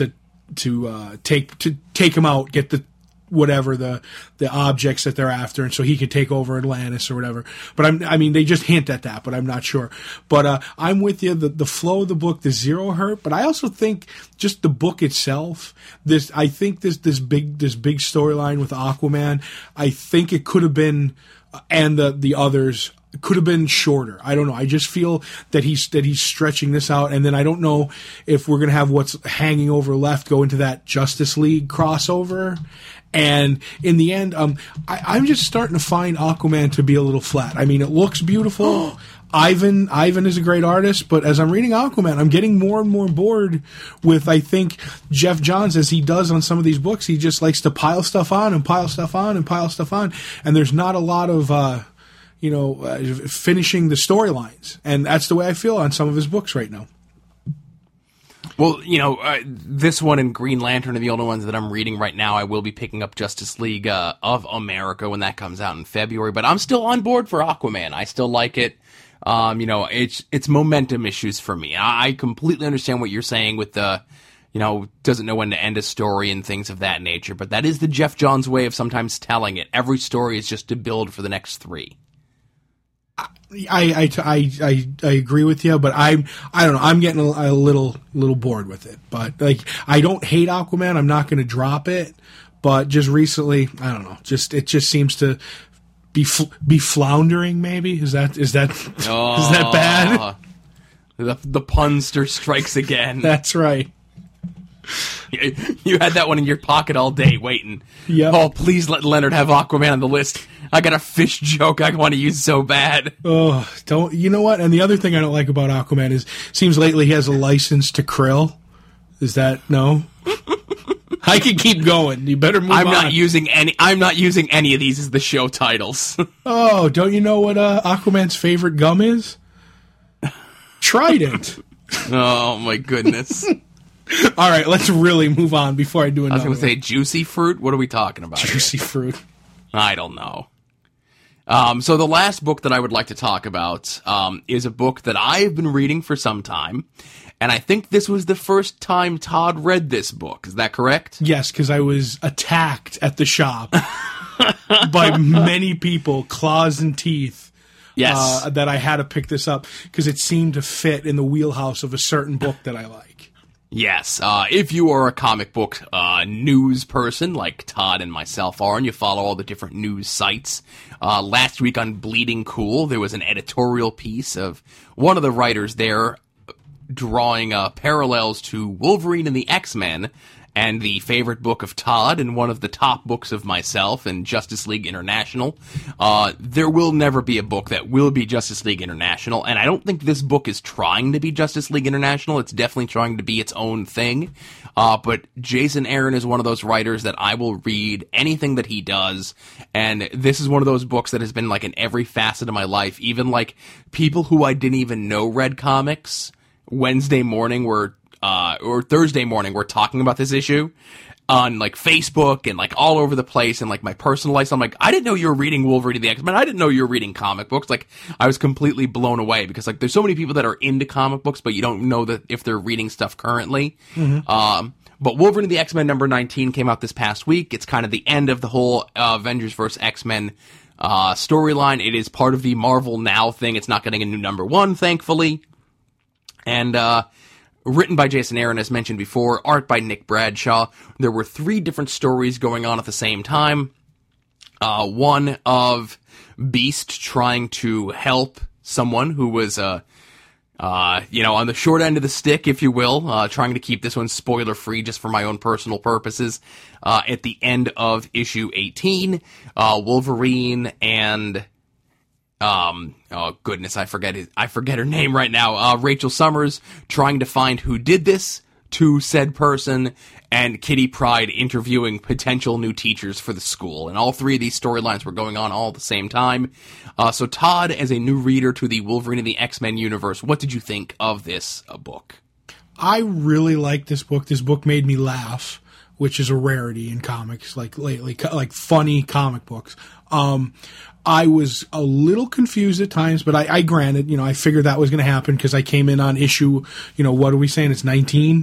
take him out, get the whatever the objects that they're after, and so he could take over Atlantis or whatever. But they just hint at that, but I'm not sure. But I'm with you. The flow of the book, the Zero hurt, but I also think just the book itself. This big storyline with Aquaman. I think it could have been, and the others. Could have been shorter. I don't know. I just feel that he's stretching this out, and then I don't know if we're gonna have what's hanging over left go into that Justice League crossover. And in the end, I'm just starting to find Aquaman to be a little flat. I mean, it looks beautiful. Ivan is a great artist, but as I'm reading Aquaman, I'm getting more and more bored with, I think, Jeff Johns, as he does on some of these books. He just likes to pile stuff on and pile stuff on and pile stuff on, and there's not a lot of finishing the storylines. And that's the way I feel on some of his books right now. Well, this one and Green Lantern are the only ones that I'm reading right now. I will be picking up Justice League of America when that comes out in February, but I'm still on board for Aquaman. I still like it. It's momentum issues for me. I completely understand what you're saying with the, doesn't know when to end a story and things of that nature, but that is the Jeff Johns way of sometimes telling it. Every story is just to build for the next 3. I agree with you, but I don't know. I'm getting a little bored with it. But I don't hate Aquaman. I'm not going to drop it. But just recently, I don't know. It just seems to be floundering. Maybe is that bad? The punster strikes again. That's right. You had that one in your pocket all day waiting. Yep. Oh, please let Leonard have Aquaman on the list. I got a fish joke I want to use so bad. Oh, don't. You know what? And the other thing I don't like about Aquaman is, seems lately he has a license to krill. Is that, no? I can keep going. You better move on. I'm not using any of these as the show titles. Oh, don't you know what Aquaman's favorite gum is? Trident. Oh, my goodness. All right, let's really move on before I do another. I was going to say juicy fruit. What are we talking about? Juicy fruit. I don't know. So the last book that I would like to talk about is a book that I've been reading for some time, and I think this was the first time Todd read this book. Is that correct? Yes, because I was attacked at the shop by many people, claws and teeth. Yes. That I had to pick this up because it seemed to fit in the wheelhouse of a certain book that I like. Yes, if you are a comic book news person like Todd and myself are, and you follow all the different news sites, last week on Bleeding Cool, there was an editorial piece of one of the writers there drawing parallels to Wolverine and the X-Men, and the favorite book of Todd and one of the top books of myself and Justice League International. There will never be a book that will be Justice League International, and I don't think this book is trying to be Justice League International. It's definitely trying to be its own thing. But Jason Aaron is one of those writers that I will read anything that he does, and this is one of those books that has been in every facet of my life. Even people who I didn't even know read comics, Wednesday morning or Thursday morning, we're talking about this issue on Facebook and all over the place, and my personal life. So I'm I didn't know you were reading Wolverine and the X-Men. I didn't know you were reading comic books. I was completely blown away because there's so many people that are into comic books, but you don't know that if they're reading stuff currently. Mm-hmm. But Wolverine and the X-Men number 19 came out this past week. It's kind of the end of the whole Avengers vs. X-Men storyline. It is part of the Marvel Now thing. It's not getting a new number 1, thankfully. And written by Jason Aaron, as mentioned before, art by Nick Bradshaw. There were 3 different stories going on at the same time. One of Beast trying to help someone who was, on the short end of the stick, if you will, trying to keep this one spoiler-free just for my own personal purposes. At the end of issue 18, Wolverine and, oh goodness, I forget her name right now, Rachel Summers trying to find who did this to said person, and Kitty Pryde interviewing potential new teachers for the school. And all three of these storylines were going on all at the same time. So Todd, as a new reader to the Wolverine and the X-Men universe, what did you think of this book? I really like this book. This book made me laugh, which is a rarity in comics, like lately, like funny comic books. I was a little confused at times, but I granted, I figured that was going to happen because I came in on issue, what are we saying? It's 19?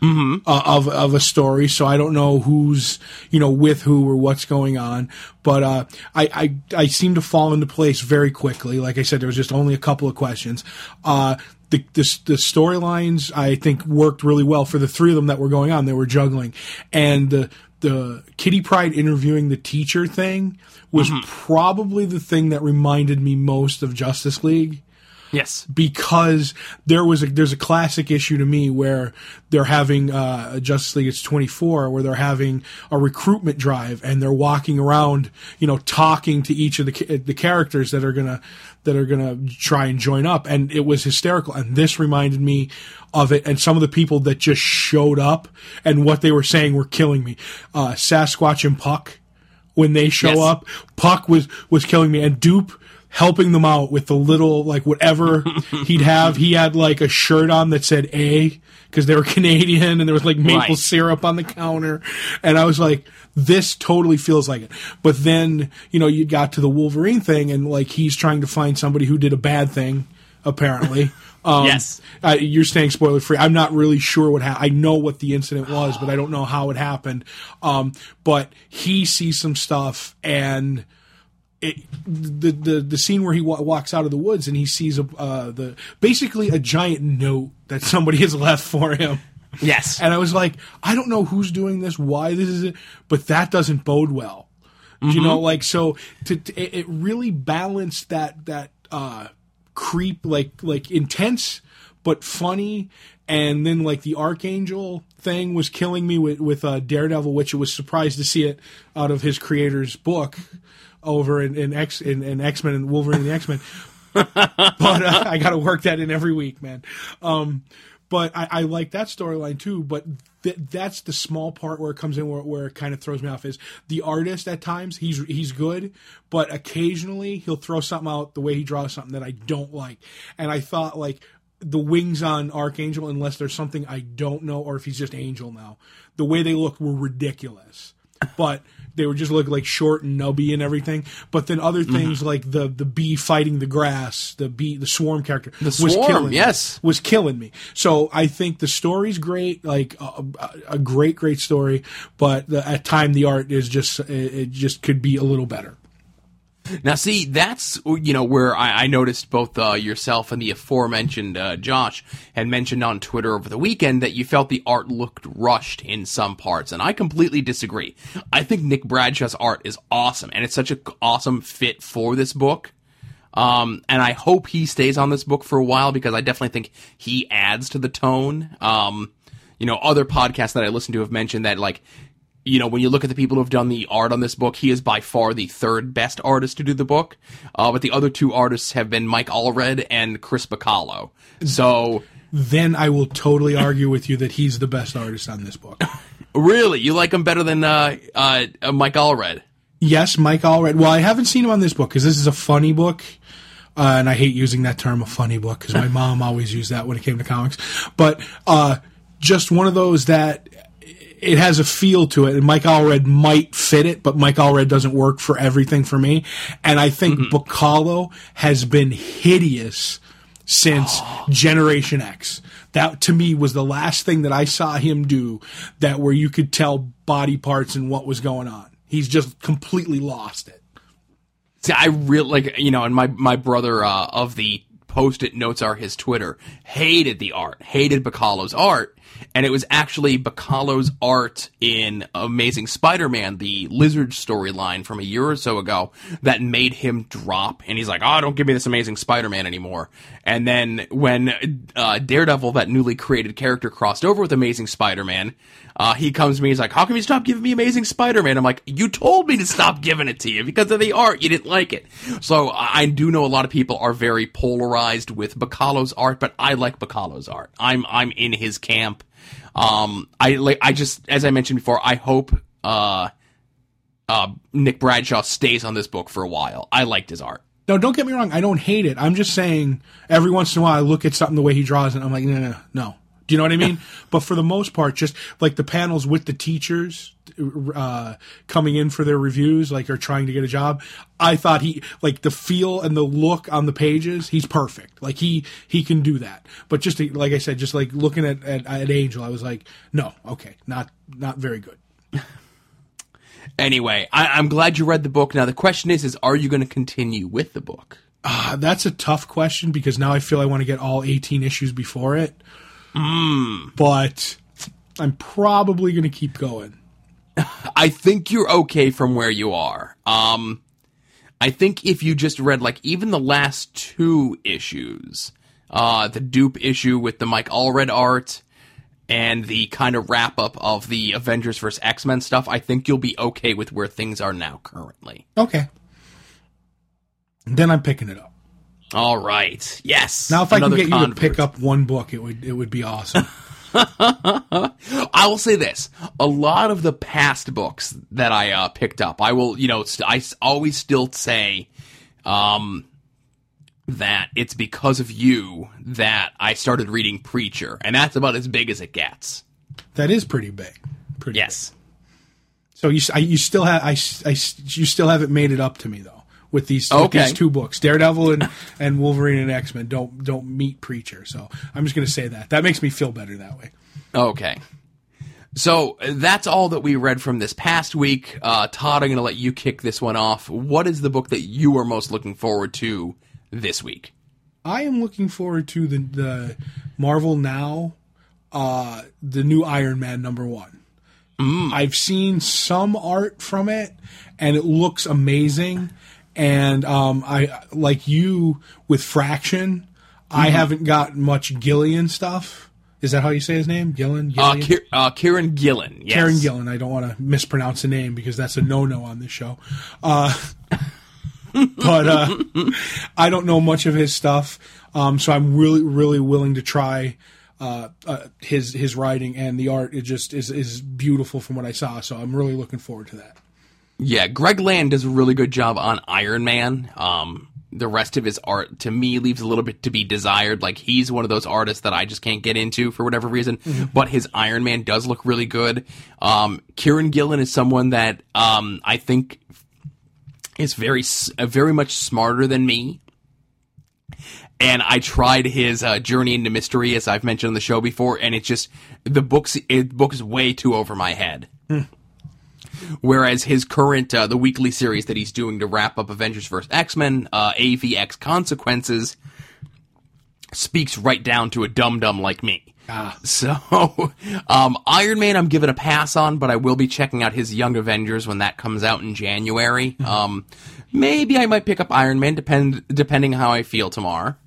Of a story, so I don't know who's with who or what's going on, but I seem to fall into place very quickly. Like I said, there was just only a couple of questions. The storylines I think worked really well for the three of them that were going on. They were juggling, and the Kitty Pryde interviewing the teacher thing was probably the thing that reminded me most of Justice League. Yes, because there's a classic issue to me where they're having Justice League, it's 24, where they're having a recruitment drive and they're walking around, talking to each of the characters that are gonna try and join up, and it was hysterical. And this reminded me of it, and some of the people that just showed up and what they were saying were killing me. Sasquatch and Puck, when they show up, Puck was killing me, and Dupe helping them out with the little, whatever he'd have. He had, a shirt on that said A, because they were Canadian, and there was, maple syrup on the counter. And I was like, this totally feels like it. But then, you got to the Wolverine thing, and, he's trying to find somebody who did a bad thing, apparently. Yes. You're staying spoiler free. I'm not really sure what happened. I know what the incident was, but I don't know how it happened. But he sees some stuff, and the scene where he walks out of the woods and he sees basically a giant note that somebody has left for him. Yes. And I was like, I don't know who's doing this, why this is it, but that doesn't bode well. So it really balanced that creep, intense but funny. And then the Archangel thing was killing me with Daredevil, which I was surprised to see it out of his creator's book over in X-Men and Wolverine and the X-Men. But I got to work that in every week, man. But I like that storyline too, but that's the small part where it comes in where it kind of throws me off is the artist at times, he's good, but occasionally he'll throw something out the way he draws something that I don't like. And I thought the wings on Archangel, unless there's something I don't know, or if he's just Angel now, the way they looked were ridiculous. But they would just look short and nubby and everything. But then other things like the bee fighting the grass, the swarm character, was killing me. So I think the story's great, a great story. But at time the art is it just could be a little better. Now, see, that's, where I noticed both yourself and the aforementioned Josh had mentioned on Twitter over the weekend that you felt the art looked rushed in some parts, and I completely disagree. I think Nick Bradshaw's art is awesome, and it's such an awesome fit for this book. And I hope he stays on this book for a while, because I definitely think he adds to the tone. Other podcasts that I listen to have mentioned that, when you look at the people who have done the art on this book, he is by far the third best artist to do the book. But the other two artists have been Mike Allred and Chris Bacallo. So then I will totally argue with you that he's the best artist on this book. Really? You like him better than Mike Allred? Yes, Mike Allred. Well, I haven't seen him on this book because this is a funny book. And I hate using that term, a funny book, because my mom always used that when it came to comics. But just one of those that it has a feel to it, and Mike Allred might fit it, but Mike Allred doesn't work for everything for me. And I think Bacallo has been hideous since Generation X. That, to me, was the last thing that I saw him do that where you could tell body parts and what was going on. He's just completely lost it. See, I really, and my brother of the Post-it notes are his Twitter, hated the art, hated Bacallo's art. And it was actually Bacalo's art in Amazing Spider-Man, the Lizard storyline from a year or so ago, that made him drop. And he's like, oh, don't give me this Amazing Spider-Man anymore. And then when Daredevil, that newly created character, crossed over with Amazing Spider-Man, he comes to me, he's like, how come you stop giving me Amazing Spider-Man? I'm like, you told me to stop giving it to you because of the art. You didn't like it. So I do know a lot of people are very polarized with Bacalo's art, but I like Bacalo's art. I'm in his camp. I just, as I mentioned before, I hope Nick Bradshaw stays on this book for a while. I liked his art. No, don't get me wrong. I don't hate it. I'm just saying every once in a while I look at something the way he draws and I'm like, no. Do you know what I mean? But for the most part, just like the panels with the teachers coming in for their reviews, like are trying to get a job, I thought he, like the feel and the look on the pages, he's perfect. Like he can do that. But just to, like I said, just like looking at Angel, I was like, no, okay, not very good. Anyway, I'm glad you read the book. Now the question is are you going to continue with the book? That's a tough question because now I feel I want to get all 18 issues before it. But I'm probably going to keep going. I think you're okay from where you are. I think if you just read, like, even the last 2 issues, the Dupe issue with the Mike Allred art and the kind of wrap-up of the Avengers vs. X-Men stuff, I think you'll be okay with where things are now currently. Okay. Then I'm picking it up. All right. Yes. Now, if I can get you to pick up one book, it would be awesome. I will say this. A lot of the past books that I picked up, I will, I always still say that it's because of you that I started reading Preacher, and that's about as big as it gets. That is pretty big. Yes. Big. So you still haven't made it up to me though. With these 2 books, Daredevil and Wolverine and X-Men don't meet Preacher. So I'm just going to say that. That makes me feel better that way. Okay. So that's all that we read from this past week. Todd, I'm going to let you kick this one off. What is the book that you are most looking forward to this week? I am looking forward to the Marvel Now, the new Iron Man #1. I've seen some art from it, and it looks amazing. And I like you with Fraction. I haven't got much Gillian stuff. Is that how you say his name? Gillian? Kieran Gillen. Yes. Kieran Gillen. I don't want to mispronounce the name because that's a no-no on this show. But I don't know much of his stuff. So I'm really, really willing to try his writing, and the art. It just is beautiful from what I saw. So I'm really looking forward to that. Yeah, Greg Land does a really good job on Iron Man. The rest of his art, to me, leaves a little bit to be desired. Like, he's one of those artists that I just can't get into for whatever reason. Mm-hmm. But his Iron Man does look really good. Kieran Gillen is someone that I think is very much smarter than me. And I tried his Journey into Mystery, as I've mentioned on the show before, and it's just, the book is way too over my head. Whereas his current, the weekly series that he's doing to wrap up Avengers vs. X-Men, AVX Consequences, speaks right down to a dum-dum like me. So, Iron Man I'm giving a pass on, but I will be checking out his Young Avengers when that comes out in January. Maybe I might pick up Iron Man, depending how I feel tomorrow.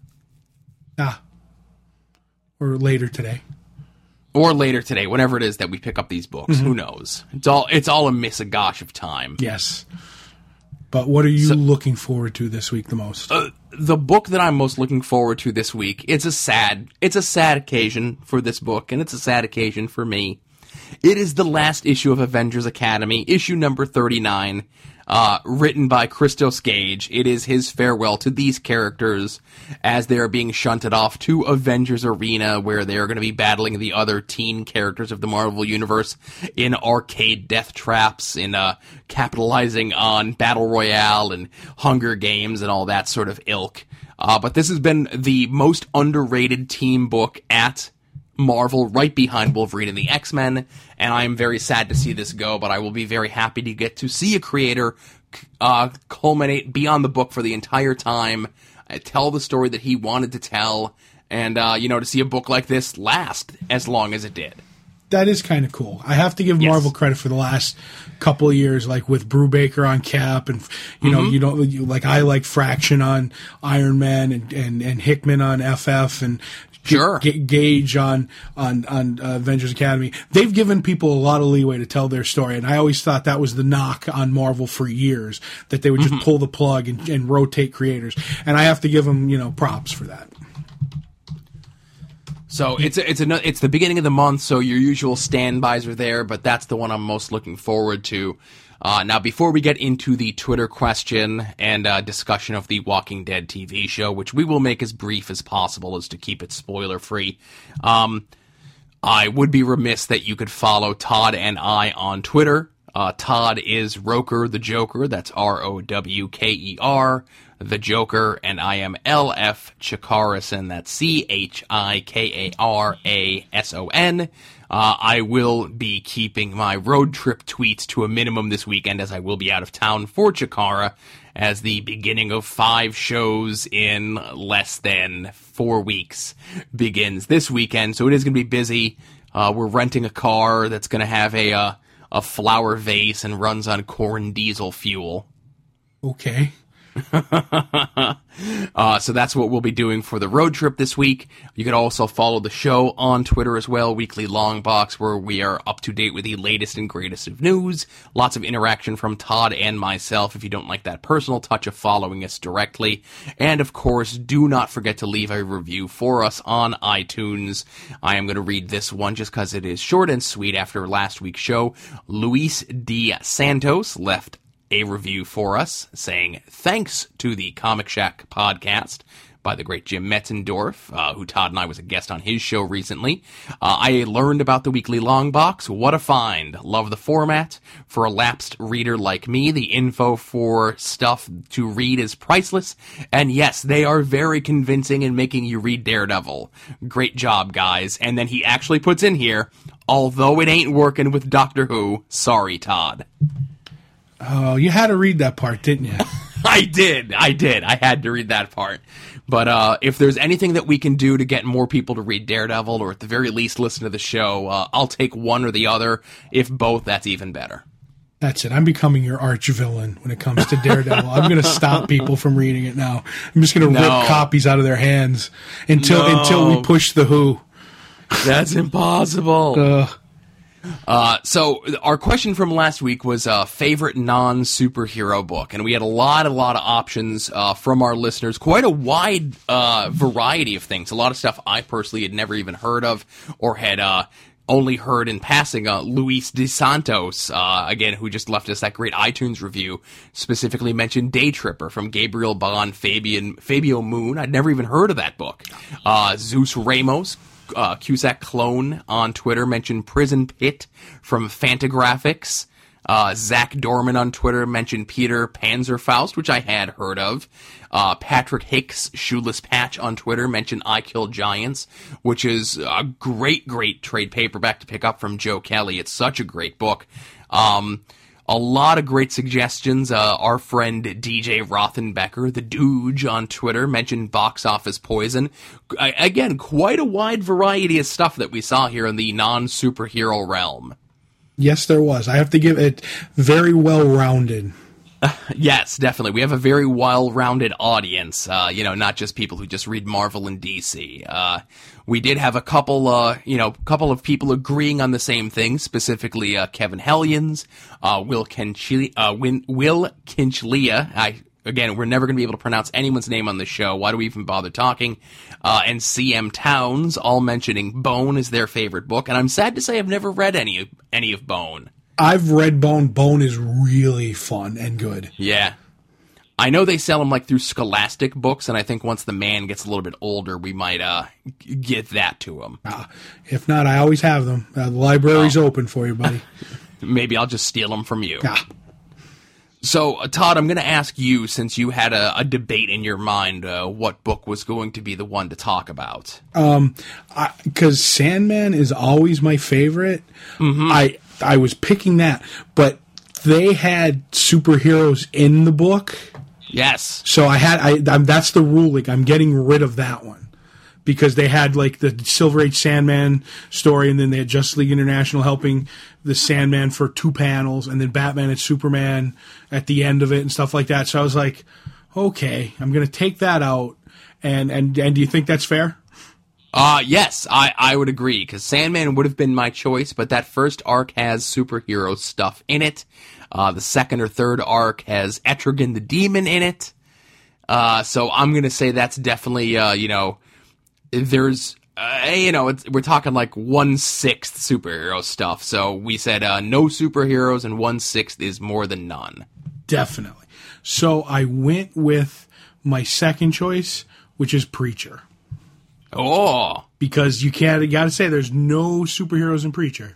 Or later today. Or later today, whenever it is that we pick up these books. Who knows? It's all a miss-a-gosh of time. Yes. But what are you looking forward to this week the most? The book that I'm most looking forward to this week, it's a sad occasion for this book, and it's a sad occasion for me. It is the last issue of Avengers Academy, issue number 39, written by Christos Gage. It is his farewell to these characters as they are being shunted off to Avengers Arena, where they are going to be battling the other teen characters of the Marvel Universe in arcade death traps, in capitalizing on Battle Royale and Hunger Games and all that sort of ilk. But this has been the most underrated team book at Marvel, right behind Wolverine and the X-Men, and I am very sad to see this go, but I will be very happy to get to see a creator culminate, be on the book for the entire time, tell the story that he wanted to tell, and, to see a book like this last as long as it did. That is kind of cool. I have to give Marvel credit for the last couple of years, like with Brubaker on Cap, and like I like Fraction on Iron Man, and Hickman on FF, and Gage on Avengers Academy. They've given people a lot of leeway to tell their story, and I always thought that was the knock on Marvel for years, that they would just pull the plug and rotate creators. And I have to give them, props for that. So it's the beginning of the month, so your usual standbys are there, but that's the one I'm most looking forward to. Now, before we get into the Twitter question and discussion of the Walking Dead TV show, which we will make as brief as possible as to keep it spoiler-free, I would be remiss that you could follow Todd and I on Twitter. Todd is Roker the Joker, that's ROWKER, the Joker, and I am LF Chikarison, that's CHIKARASON. I will be keeping my road trip tweets to a minimum this weekend, as I will be out of town for Chikara, as the beginning of 5 shows in less than 4 weeks begins this weekend. So it is going to be busy. We're renting a car that's going to have a flower vase and runs on corn diesel fuel. Okay. So that's what we'll be doing for the road trip this week. You can also follow the show on Twitter as well, Weekly Long Box, where we are up to date with the latest and greatest of news. Lots of interaction from Todd and myself if you don't like that personal touch of following us directly. And of course, do not forget to leave a review for us on iTunes. I am going to read this one just because it is short and sweet after last week's show. Luis D. Santos left a review for us saying, thanks to the Comic Shack podcast by the great Jim Metzendorf, who Todd and I was a guest on his show recently. I learned about the Weekly Long Box. What a find. Love the format. For a lapsed reader like me, the info for stuff to read is priceless. And yes, they are very convincing in making you read Daredevil. Great job, guys. And then he actually puts in here, although it ain't working with Doctor Who, sorry, Todd. Oh, you had to read that part, didn't you? I did. I had to read that part. But if there's anything that we can do to get more people to read Daredevil, or at the very least listen to the show, I'll take one or the other. If both, that's even better. That's it. I'm becoming your arch villain when it comes to Daredevil. I'm going to stop people from reading it now. I'm just going to rip copies out of their hands until we push the Who. That's impossible. So our question from last week was favorite non-superhero book, and we had a lot of options from our listeners. Quite a wide variety of things. A lot of stuff I personally had never even heard of or had only heard in passing. Luis De Santos, again, who just left us that great iTunes review, specifically mentioned Day Tripper from Gabriel Bond, Fabio Moon. I'd never even heard of that book. Zeus Ramos, Cusack Clone on Twitter mentioned Prison Pit from Fantagraphics. Zach Dorman on Twitter mentioned Peter Panzerfaust, which I had heard of. Patrick Hicks, Shoeless Patch on Twitter mentioned I Kill Giants, which is a great trade paperback to pick up from Joe Kelly. It's such a great book. A lot of great suggestions. Our friend DJ Rothenbecker, the Dooge on Twitter, mentioned Box Office Poison. Again, quite a wide variety of stuff that we saw here in the non-superhero realm. Yes, there was. I have to give it very well-rounded. Yes, definitely. We have a very well-rounded audience, not just people who just read Marvel and DC. We did have a couple of people agreeing on the same thing, specifically Kevin Hellions, Will Kinchlia. Again, we're never going to be able to pronounce anyone's name on the show. Why do we even bother talking? And CM Towns, all mentioning Bone as their favorite book. And I'm sad to say I've never read any of Bone. I've read Bone. Bone is really fun and good. Yeah. I know they sell them through Scholastic Books, and I think once the man gets a little bit older, we might get that to him. If not, I always have them. The library's open for you, buddy. Maybe I'll just steal them from you. So, Todd, I'm going to ask you, since you had a debate in your mind, what book was going to be the one to talk about? Because Sandman is always my favorite. Mm-hmm. I was picking that, but they had superheroes in the book. Yes. So that's the ruling. I'm getting rid of that one because they had like the Silver Age Sandman story, and then they had Justice League International helping the Sandman for 2 panels, and then Batman and Superman at the end of it and stuff like that. So I was like, okay, I'm going to take that out. And do you think that's fair? Yes, I would agree, because Sandman would have been my choice, but that first arc has superhero stuff in it. The second or third arc has Etrigan the Demon in it. So I'm going to say that's definitely, there's, we're talking like 1/6 superhero stuff. So we said no superheroes, and 1/6 is more than none. Definitely. So I went with my second choice, which is Preacher. Oh. Because you got to say there's no superheroes in Preacher.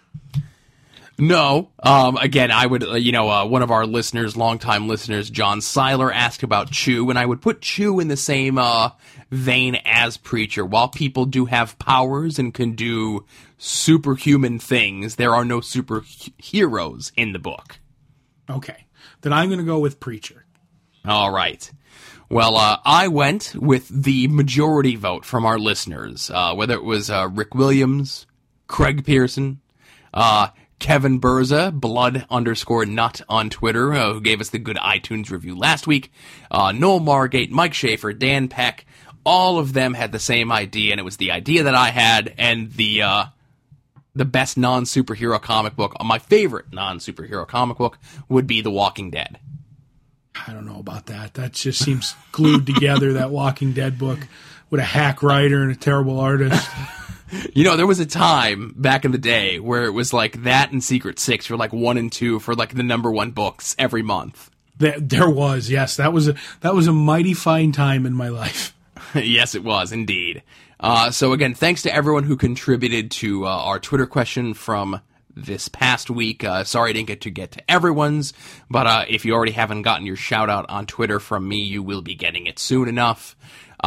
No. Again, I would, one of our listeners, longtime listeners, John Seiler, asked about Chew, and I would put Chew in the same vein as Preacher. While people do have powers and can do superhuman things, there are no superheroes in the book. Okay. Then I'm going to go with Preacher. All right. Well, I went with the majority vote from our listeners, whether it was Rick Williams, Craig Pearson, Kevin Berza, blood_nut on Twitter, who gave us the good iTunes review last week, Noel Margate, Mike Schaefer, Dan Peck. All of them had the same idea, and it was the idea that I had, and the best non-superhero comic book, my favorite non-superhero comic book, would be The Walking Dead. I don't know about that. That just seems glued together, that Walking Dead book, with a hack writer and a terrible artist. There was a time back in the day where it was like that and Secret Six were like 1 and 2 for like the #1 books every month. There was, yes. That was a mighty fine time in my life. Yes, it was, indeed. So again, thanks to everyone who contributed to our Twitter question from this past week. Sorry I didn't get to everyone's, but if you already haven't gotten your shout out on Twitter from me, you will be getting it soon enough.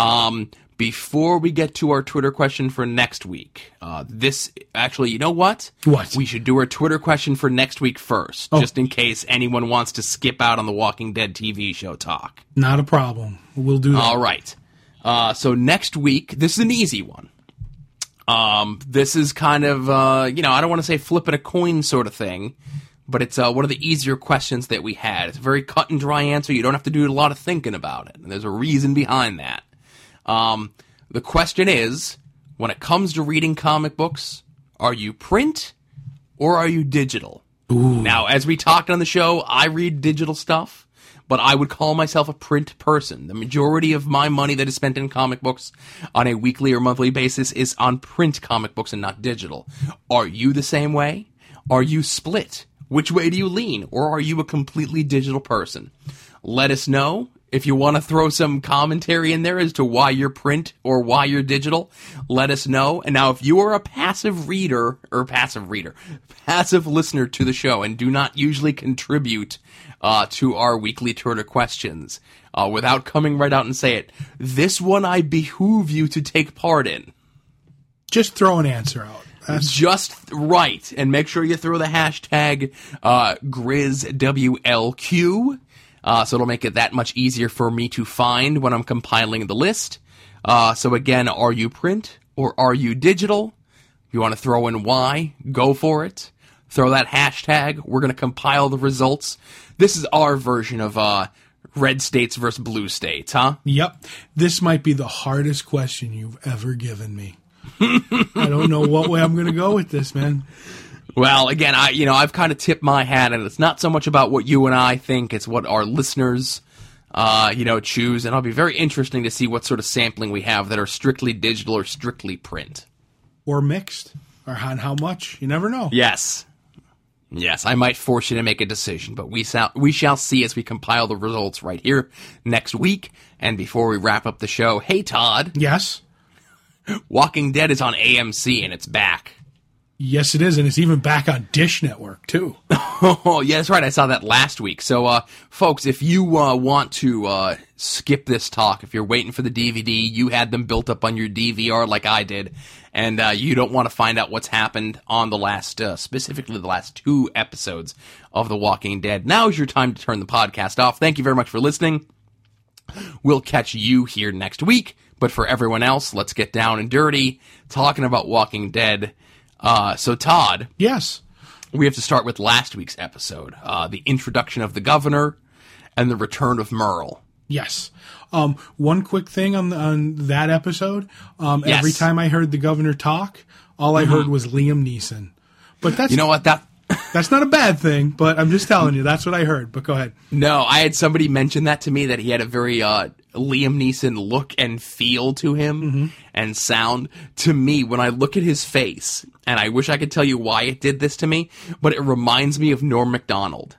Before we get to our Twitter question for next week, you know what? What? We should do our Twitter question for next week first, just in case anyone wants to skip out on the Walking Dead TV show talk. Not a problem. We'll do that. All right. So next week, this is an easy one. This is kind of, I don't want to say flipping a coin sort of thing, but it's one of the easier questions that we had. It's a very cut and dry answer. You don't have to do a lot of thinking about it, and there's a reason behind that. The question is, when it comes to reading comic books, are you print or are you digital? Ooh. Now, as we talked on the show, I read digital stuff, but I would call myself a print person. The majority of my money that is spent in comic books on a weekly or monthly basis is on print comic books and not digital. Are you the same way? Are you split? Which way do you lean? Or are you a completely digital person? Let us know. If you want to throw some commentary in there as to why you're print or why you're digital, let us know. And now if you are a passive listener to the show and do not usually contribute to our weekly Twitter questions, without coming right out and say it, this one I behoove you to take part in. Just throw an answer out. That's just right. And make sure you throw the hashtag GrizzWLQ. So it'll make it that much easier for me to find when I'm compiling the list. So again, are you print or are you digital? If you want to throw in why, go for it. Throw that hashtag. We're going to compile the results. This is our version of red states versus blue states, huh? Yep. This might be the hardest question you've ever given me. I don't know what way I'm going to go with this, man. Well, again, I've kind of tipped my hat, and it's not so much about what you and I think; it's what our listeners, choose. And it'll be very interesting to see what sort of sampling we have that are strictly digital or strictly print, or mixed, or how much. You never know. Yes, I might force you to make a decision, but we shall see as we compile the results right here next week. And before we wrap up the show, hey Todd, yes, Walking Dead is on AMC and it's back. Yes, it is, and it's even back on Dish Network, too. Oh, yeah, that's right. I saw that last week. So, folks, if you want to skip this talk, if you're waiting for the DVD, you had them built up on your DVR like I did, and you don't want to find out what's happened on specifically the last 2 episodes of The Walking Dead, now is your time to turn the podcast off. Thank you very much for listening. We'll catch you here next week. But for everyone else, let's get down and dirty, talking about Walking Dead. So, Todd. Yes. We have to start with last week's episode, the introduction of the governor and the return of Merle. Yes. One quick thing on that episode. Yes. Every time I heard the governor talk, all I heard was Liam Neeson. But that's, you know what, that's not a bad thing, but I'm just telling you, that's what I heard. But go ahead. No, I had somebody mention that to me, that he had a very Liam Neeson look and feel to him and sound. To me, when I look at his face, and I wish I could tell you why it did this to me, but it reminds me of Norm Macdonald.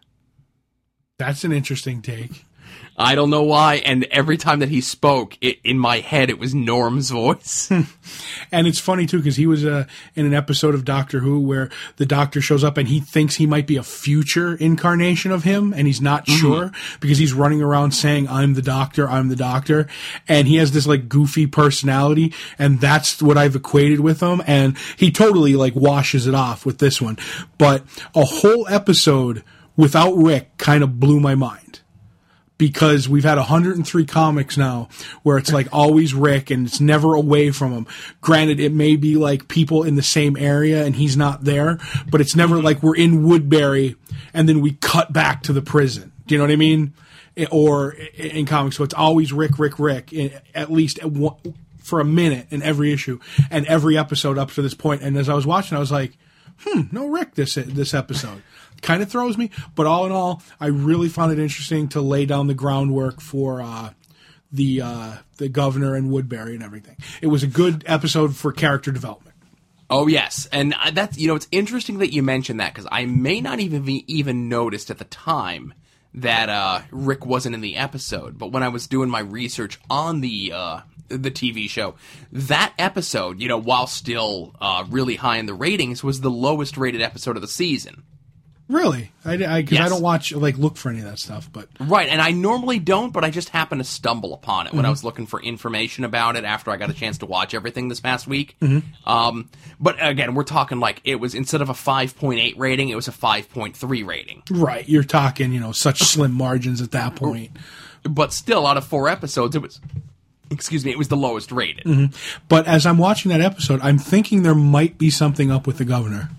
That's an interesting take. I don't know why, and every time that he spoke, in my head, it was Norm's voice. And it's funny, too, because he was in an episode of Doctor Who where the Doctor shows up and he thinks he might be a future incarnation of him, and he's not sure because he's running around saying, I'm the Doctor, and he has this, like, goofy personality, and that's what I've equated with him, and he totally, like, washes it off with this one. But a whole episode without Rick kind of blew my mind. Because we've had 103 comics now where it's like always Rick and it's never away from him. Granted, it may be like people in the same area and he's not there, but it's never like we're in Woodbury and then we cut back to the prison. Do you know what I mean? Or in comics, so it's always Rick, at least for a minute in every issue and every episode up to this point. And as I was watching, I was like, no Rick this episode. Kind of throws me, but all in all, I really found it interesting to lay down the groundwork for the governor and Woodbury and everything. It was a good episode for character development. Oh, yes. And that's, it's interesting that you mentioned that, because I may not even noticed at the time that Rick wasn't in the episode. But when I was doing my research on the TV show, that episode, while still really high in the ratings, was the lowest rated episode of the season. Really? Because I don't watch, look for any of that stuff. But right, and I normally don't, but I just happened to stumble upon it when I was looking for information about it after I got a chance to watch everything this past week. But again, we're talking it was, instead of a 5.8 rating, it was a 5.3 rating. Right, you're talking, such slim margins at that point. But still, out of 4 episodes, it was the lowest rated. But as I'm watching that episode, I'm thinking there might be something up with the governor.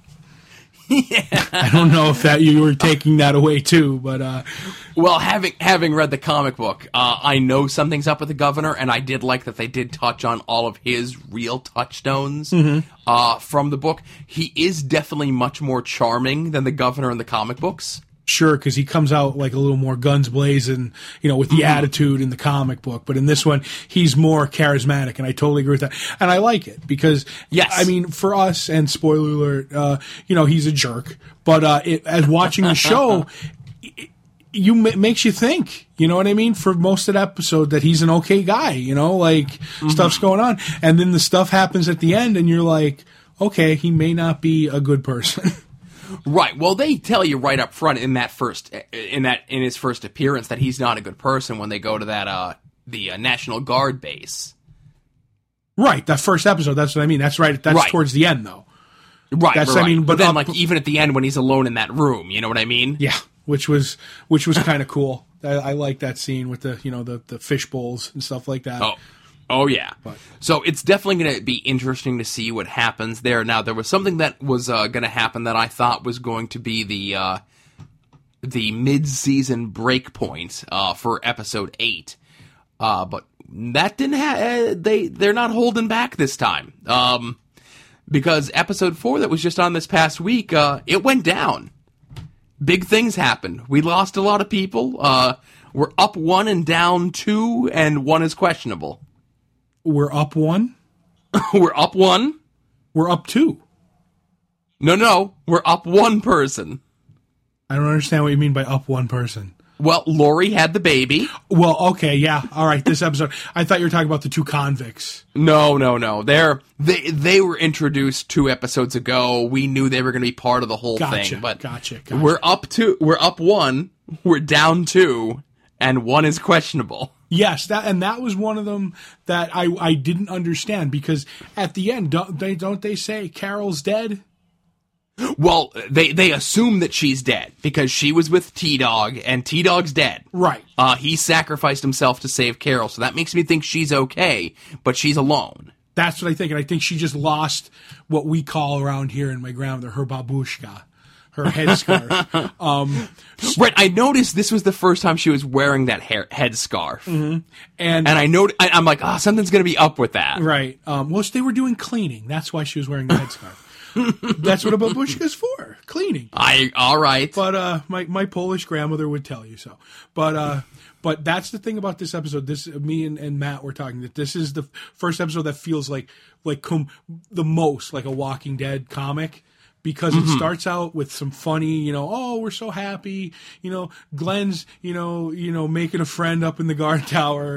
Yeah. I don't know if that you were taking that away too, but well, having read the comic book, I know something's up with the governor, and I did like that they did touch on all of his real touchstones from the book. He is definitely much more charming than the governor in the comic books. Sure, because he comes out like a little more guns blazing, with the attitude in the comic book. But in this one, he's more charismatic, and I totally agree with that. And I like it because, yes. I mean, for us, and spoiler alert, he's a jerk. But as watching the show, it makes you think, you know what I mean? For most of the episode, that he's an okay guy, stuff's going on. And then the stuff happens at the end, and you're like, okay, he may not be a good person. Right. Well, they tell you right up front in his first appearance that he's not a good person when they go to that the National Guard base. Right. That first episode. That's what I mean. That's right. That's right. Towards the end, though. Right. That's right. I mean, but then even at the end when he's alone in that room, you know what I mean? Yeah. Which was kind of cool. I like that scene with the fish bowls and stuff like that. Oh, yeah. So it's definitely going to be interesting to see what happens there. Now, there was something that was going to happen that I thought was going to be the mid-season break point for episode 8. But that didn't they're not holding back this time. Because episode 4 that was just on this past week, it went down. Big things happened. We lost a lot of people. We're up 1 and down 2, and 1 is questionable. We're up 1? We're up 1? We're up 2. No. We're up 1 person. I don't understand what you mean by up 1 person. Well, Lori had the baby. Well, okay, yeah. All right, this episode. I thought you were talking about the 2 convicts. No. They were introduced 2 episodes ago. We knew they were going to be part of the whole thing. But Gotcha. We're up 1. We're down 2. And 1 is questionable. Yes, that was one of them that I didn't understand, because at the end, don't they say Carol's dead? Well, they assume that she's dead because she was with T-Dog, and T-Dog's dead. Right. He sacrificed himself to save Carol, so that makes me think she's okay, but she's alone. That's what I think, and I think she just lost what we call around here in my grandmother her babushka, her headscarf. Right, I noticed this was the first time she was wearing that headscarf. Mm-hmm. And I'm like, something's going to be up with that. Right. Well, they were doing cleaning. That's why she was wearing the headscarf. That's what a babushka's for, cleaning. All right. But my Polish grandmother would tell you so. But that's the thing about this episode. Me and Matt were talking that this is the first episode that feels like the most like a Walking Dead comic. Because it starts out with some funny, we're so happy, Glenn's, making a friend up in the guard tower,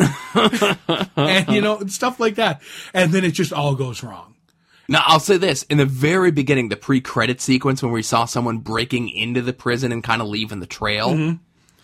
and stuff like that, and then it just all goes wrong. Now, I'll say this. In the very beginning, the pre-credit sequence when we saw someone breaking into the prison and kind of leaving the trail,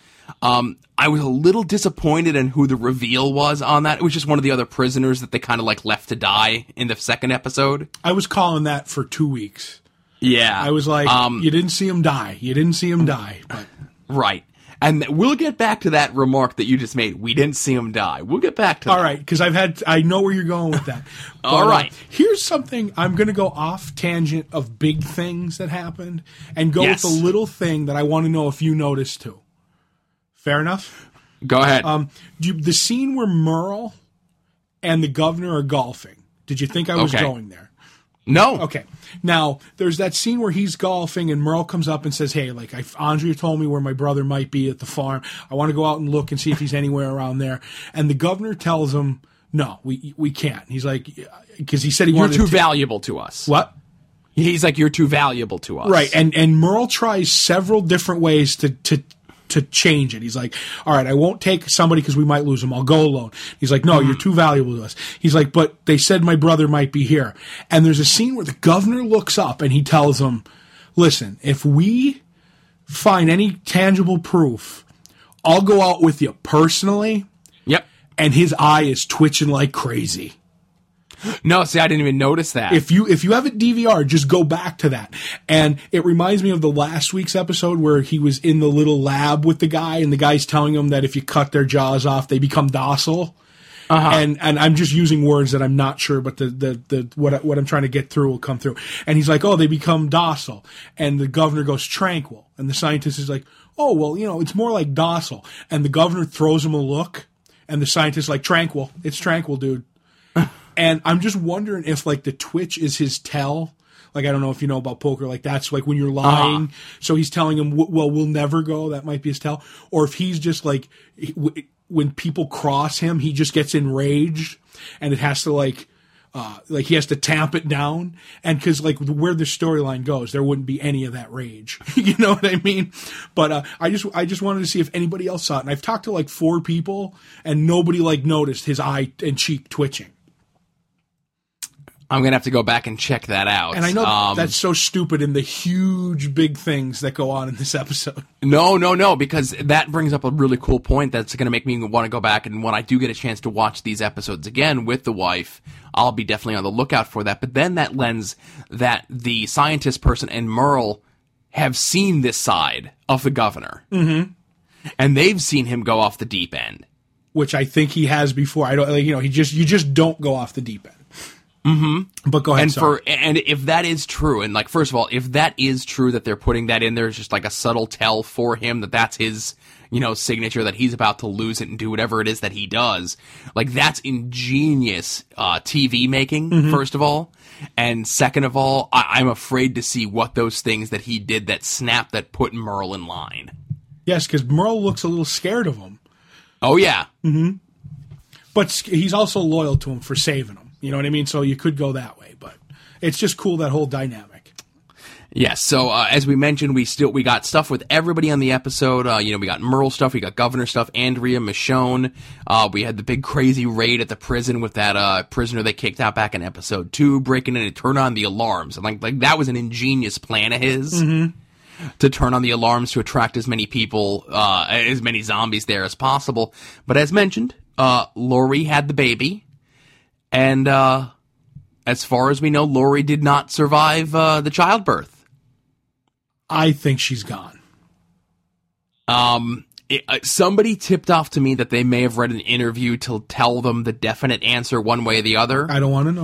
I was a little disappointed in who the reveal was on that. It was just one of the other prisoners that they kind of left to die in the second episode. I was calling that for 2 weeks. Yeah. I was like, you didn't see him die. You didn't see him die. But. Right. And we'll get back to that remark that you just made. We didn't see him die. We'll get back to that. All right, because I know where you're going with that. But, all right. Here's something. I'm going to go off tangent of big things that happened and go with a little thing that I want to know if you noticed too. Fair enough? Go ahead. The scene where Merle and the governor are golfing. Did you think I was going there? No. Okay. Now, there's that scene where he's golfing and Merle comes up and says, hey, Andrea told me where my brother might be at the farm. I want to go out and look and see if he's anywhere around there. And the governor tells him, no, we can't. He's like, because he said he wanted You're too valuable to us. What? He's like, you're too valuable to us. Right. And Merle tries several different ways to change it. He's like, all right, I won't take somebody because we might lose him. I'll go alone. He's like, no, you're too valuable to us. He's like, but they said my brother might be here. And there's a scene where the governor looks up and he tells him, listen, if we find any tangible proof, I'll go out with you personally. Yep. And his eye is twitching like crazy. No, see, I didn't even notice that. If you have a DVR, just go back to that. And it reminds me of the last week's episode where he was in the little lab with the guy, and the guy's telling him that if you cut their jaws off, they become docile. And I'm just using words that I'm not sure, but what I'm trying to get through will come through. And he's like, oh, they become docile. And the governor goes tranquil. And the scientist is like, oh, well, it's more like docile. And the governor throws him a look, and the scientist is like, tranquil. It's tranquil, dude. And I'm just wondering if, the twitch is his tell. I don't know if you know about poker. That's when you're lying. So he's telling him, well, we'll never go. That might be his tell. Or if he's just when people cross him, he just gets enraged and it has to he has to tamp it down. And because where the storyline goes, there wouldn't be any of that rage. You know what I mean? But I just wanted to see if anybody else saw it. And I've talked to 4 people and nobody noticed his eye and cheek twitching. I'm going to have to go back and check that out. And I know that's so stupid in the huge, big things that go on in this episode. No, because that brings up a really cool point that's going to make me want to go back. And when I do get a chance to watch these episodes again with the wife, I'll be definitely on the lookout for that. But then that lens that the scientist person and Merle have seen this side of the governor. Mm-hmm. And they've seen him go off the deep end. Which I think he has before. I don't, you just don't go off the deep end. Mm-hmm. But go ahead. And if that is true, and first of all, if that is true that they're putting that in there, it's just a subtle tell for him that that's his, signature, that he's about to lose it and do whatever it is that he does. That's ingenious TV making, first of all. And second of all, I'm afraid to see what those things that he did that snapped that put Merle in line. Yes, because Merle looks a little scared of him. Oh, yeah. Mm-hmm. But he's also loyal to him for saving him. You know what I mean? So you could go that way, but it's just cool, that whole dynamic. Yes. So as we mentioned, we got stuff with everybody on the episode. We got Merle stuff, we got Governor stuff, Andrea, Michonne. We had the big crazy raid at the prison with that prisoner they kicked out back in episode 2, breaking in and turn on the alarms. And that was an ingenious plan of his to turn on the alarms to attract as many people, as many zombies there as possible. But as mentioned, Lori had the baby. And as far as we know, Lori did not survive the childbirth. I think she's gone. Somebody tipped off to me that they may have read an interview to tell them the definite answer one way or the other. I don't want to know.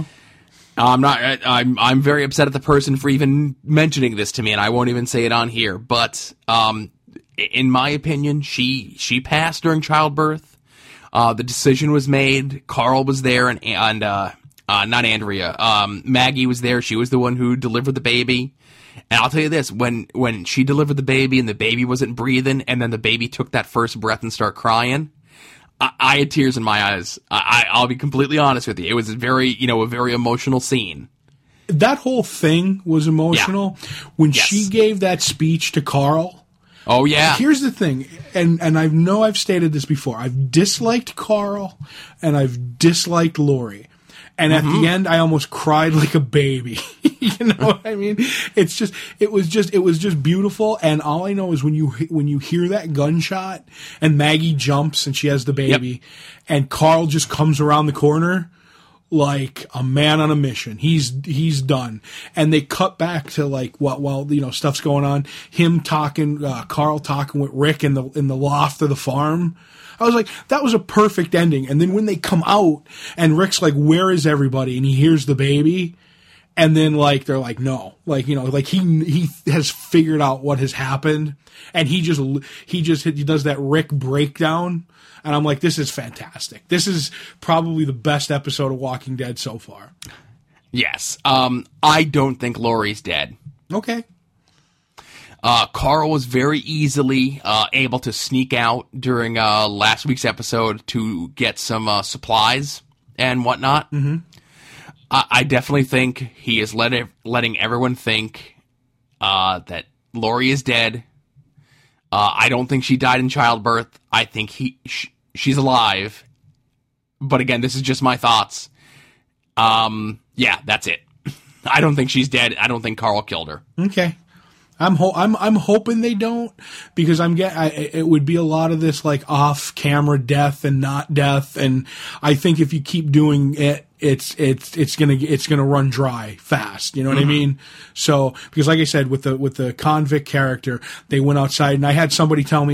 I'm very upset at the person for even mentioning this to me, and I won't even say it on here. But in my opinion, she passed during childbirth. The decision was made. Carl was there, and not Andrea. Maggie was there. She was the one who delivered the baby. And I'll tell you this, when she delivered the baby and the baby wasn't breathing, and then the baby took that first breath and started crying, I had tears in my eyes. I'll be completely honest with you. It was a very emotional scene. That whole thing was emotional. Yeah. When she gave that speech to Carl. Oh, yeah. Here's the thing, and I know I've stated this before. I've disliked Carl, and I've disliked Lori. And at the end, I almost cried like a baby. You know what I mean? It was just beautiful. And all I know is when you hear that gunshot and Maggie jumps and she has the baby and Carl just comes around the corner like a man on a mission. He's done. And they cut back to like while stuff's going on, him talking, Carl talking with Rick in the loft of the farm. I was like, that was a perfect ending. And then when they come out and Rick's like, where is everybody? And he hears the baby. And then like, they're like, no, like, like he has figured out what has happened. And he does that Rick breakdown. And I'm like, this is fantastic. This is probably the best episode of Walking Dead so far. Yes. I don't think Lori's dead. Okay. Carl was very easily able to sneak out during last week's episode to get some supplies and whatnot. Mm-hmm. I definitely think he is letting everyone think that Lori is dead. I don't think she died in childbirth. I think she's alive. But again, this is just my thoughts. Yeah, that's it. I don't think she's dead. I don't think Carl killed her. Okay. I'm hoping they don't, because it would be a lot of this like off camera death and not death, and I think if you keep doing it, it's gonna run dry fast. You know what I mean? So because like I said, with the convict character, they went outside and I had somebody tell me,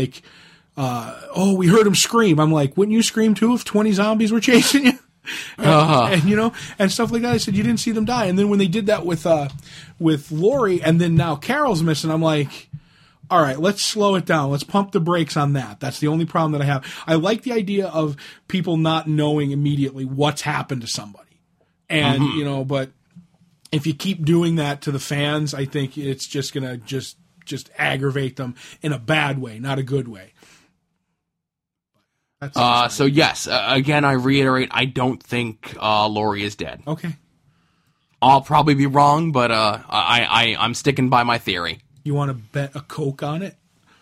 we heard him scream. I'm like, wouldn't you scream too if 20 zombies were chasing you? And stuff like that. I said, you didn't see them die. And then when they did that with Lori, and then now Carol's missing, I'm like, all right, let's slow it down. Let's pump the brakes on that. That's the only problem that I have. I like the idea of people not knowing immediately what's happened to somebody. And, but if you keep doing that to the fans, I think it's just going to just aggravate them in a bad way, not a good way. So yes, again, I reiterate, I don't think Lori is dead. Okay. I'll probably be wrong, but I'm sticking by my theory. You want to bet a Coke on it?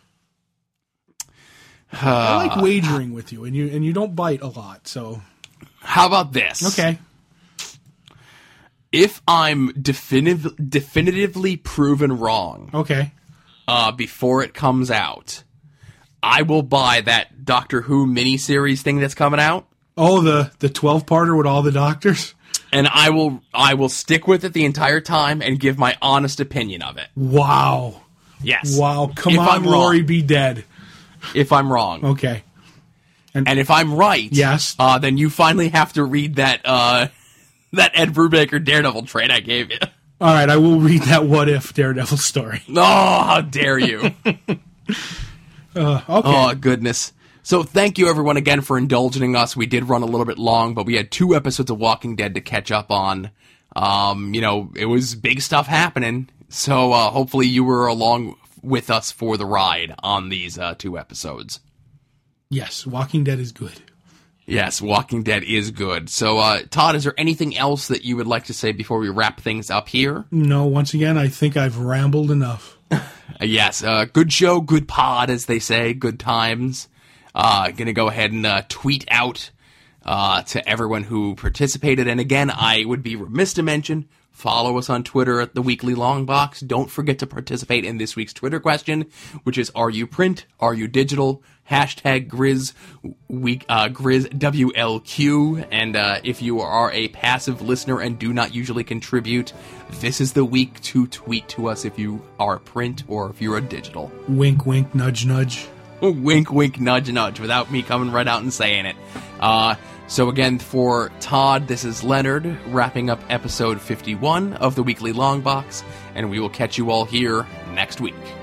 I like wagering with you, and you don't bite a lot, so. How about this? Okay. If I'm definitively proven wrong, okay, before it comes out, I will buy that Doctor Who miniseries thing that's coming out. Oh, the 12-parter with all the doctors? And I will stick with it the entire time and give my honest opinion of it. Wow. Yes. Wow. Come on, Lori, be dead. If I'm wrong. Okay. And if I'm right, yes, then you finally have to read that Ed Brubaker Daredevil trade I gave you. All right, I will read that What If Daredevil story. Oh, how dare you. Okay. Oh, goodness. So thank you, everyone, again, for indulging us. We did run a little bit long, but we had 2 episodes of Walking Dead to catch up on. It was big stuff happening, so hopefully you were along with us for the ride on these 2 episodes. Yes, Walking Dead is good. Yes, Walking Dead is good. So, Todd, is there anything else that you would like to say before we wrap things up here? No, once again, I think I've rambled enough. Yes, good show, good pod, as they say, good times. Gonna go ahead and tweet out to everyone who participated. And again, I would be remiss to mention, follow us on Twitter at The Weekly Long Box. Don't forget to participate in this week's Twitter question, which is, are you print? Are you digital? Hashtag Grizz WLQ. And if you are a passive listener and do not usually contribute, this is the week to tweet to us if you are print or if you're a digital. Wink, wink, nudge, nudge. Wink, wink, nudge, nudge, without me coming right out and saying it. So again, for Todd, this is Leonard, wrapping up episode 51 of The Weekly Long Box, and we will catch you all here next week.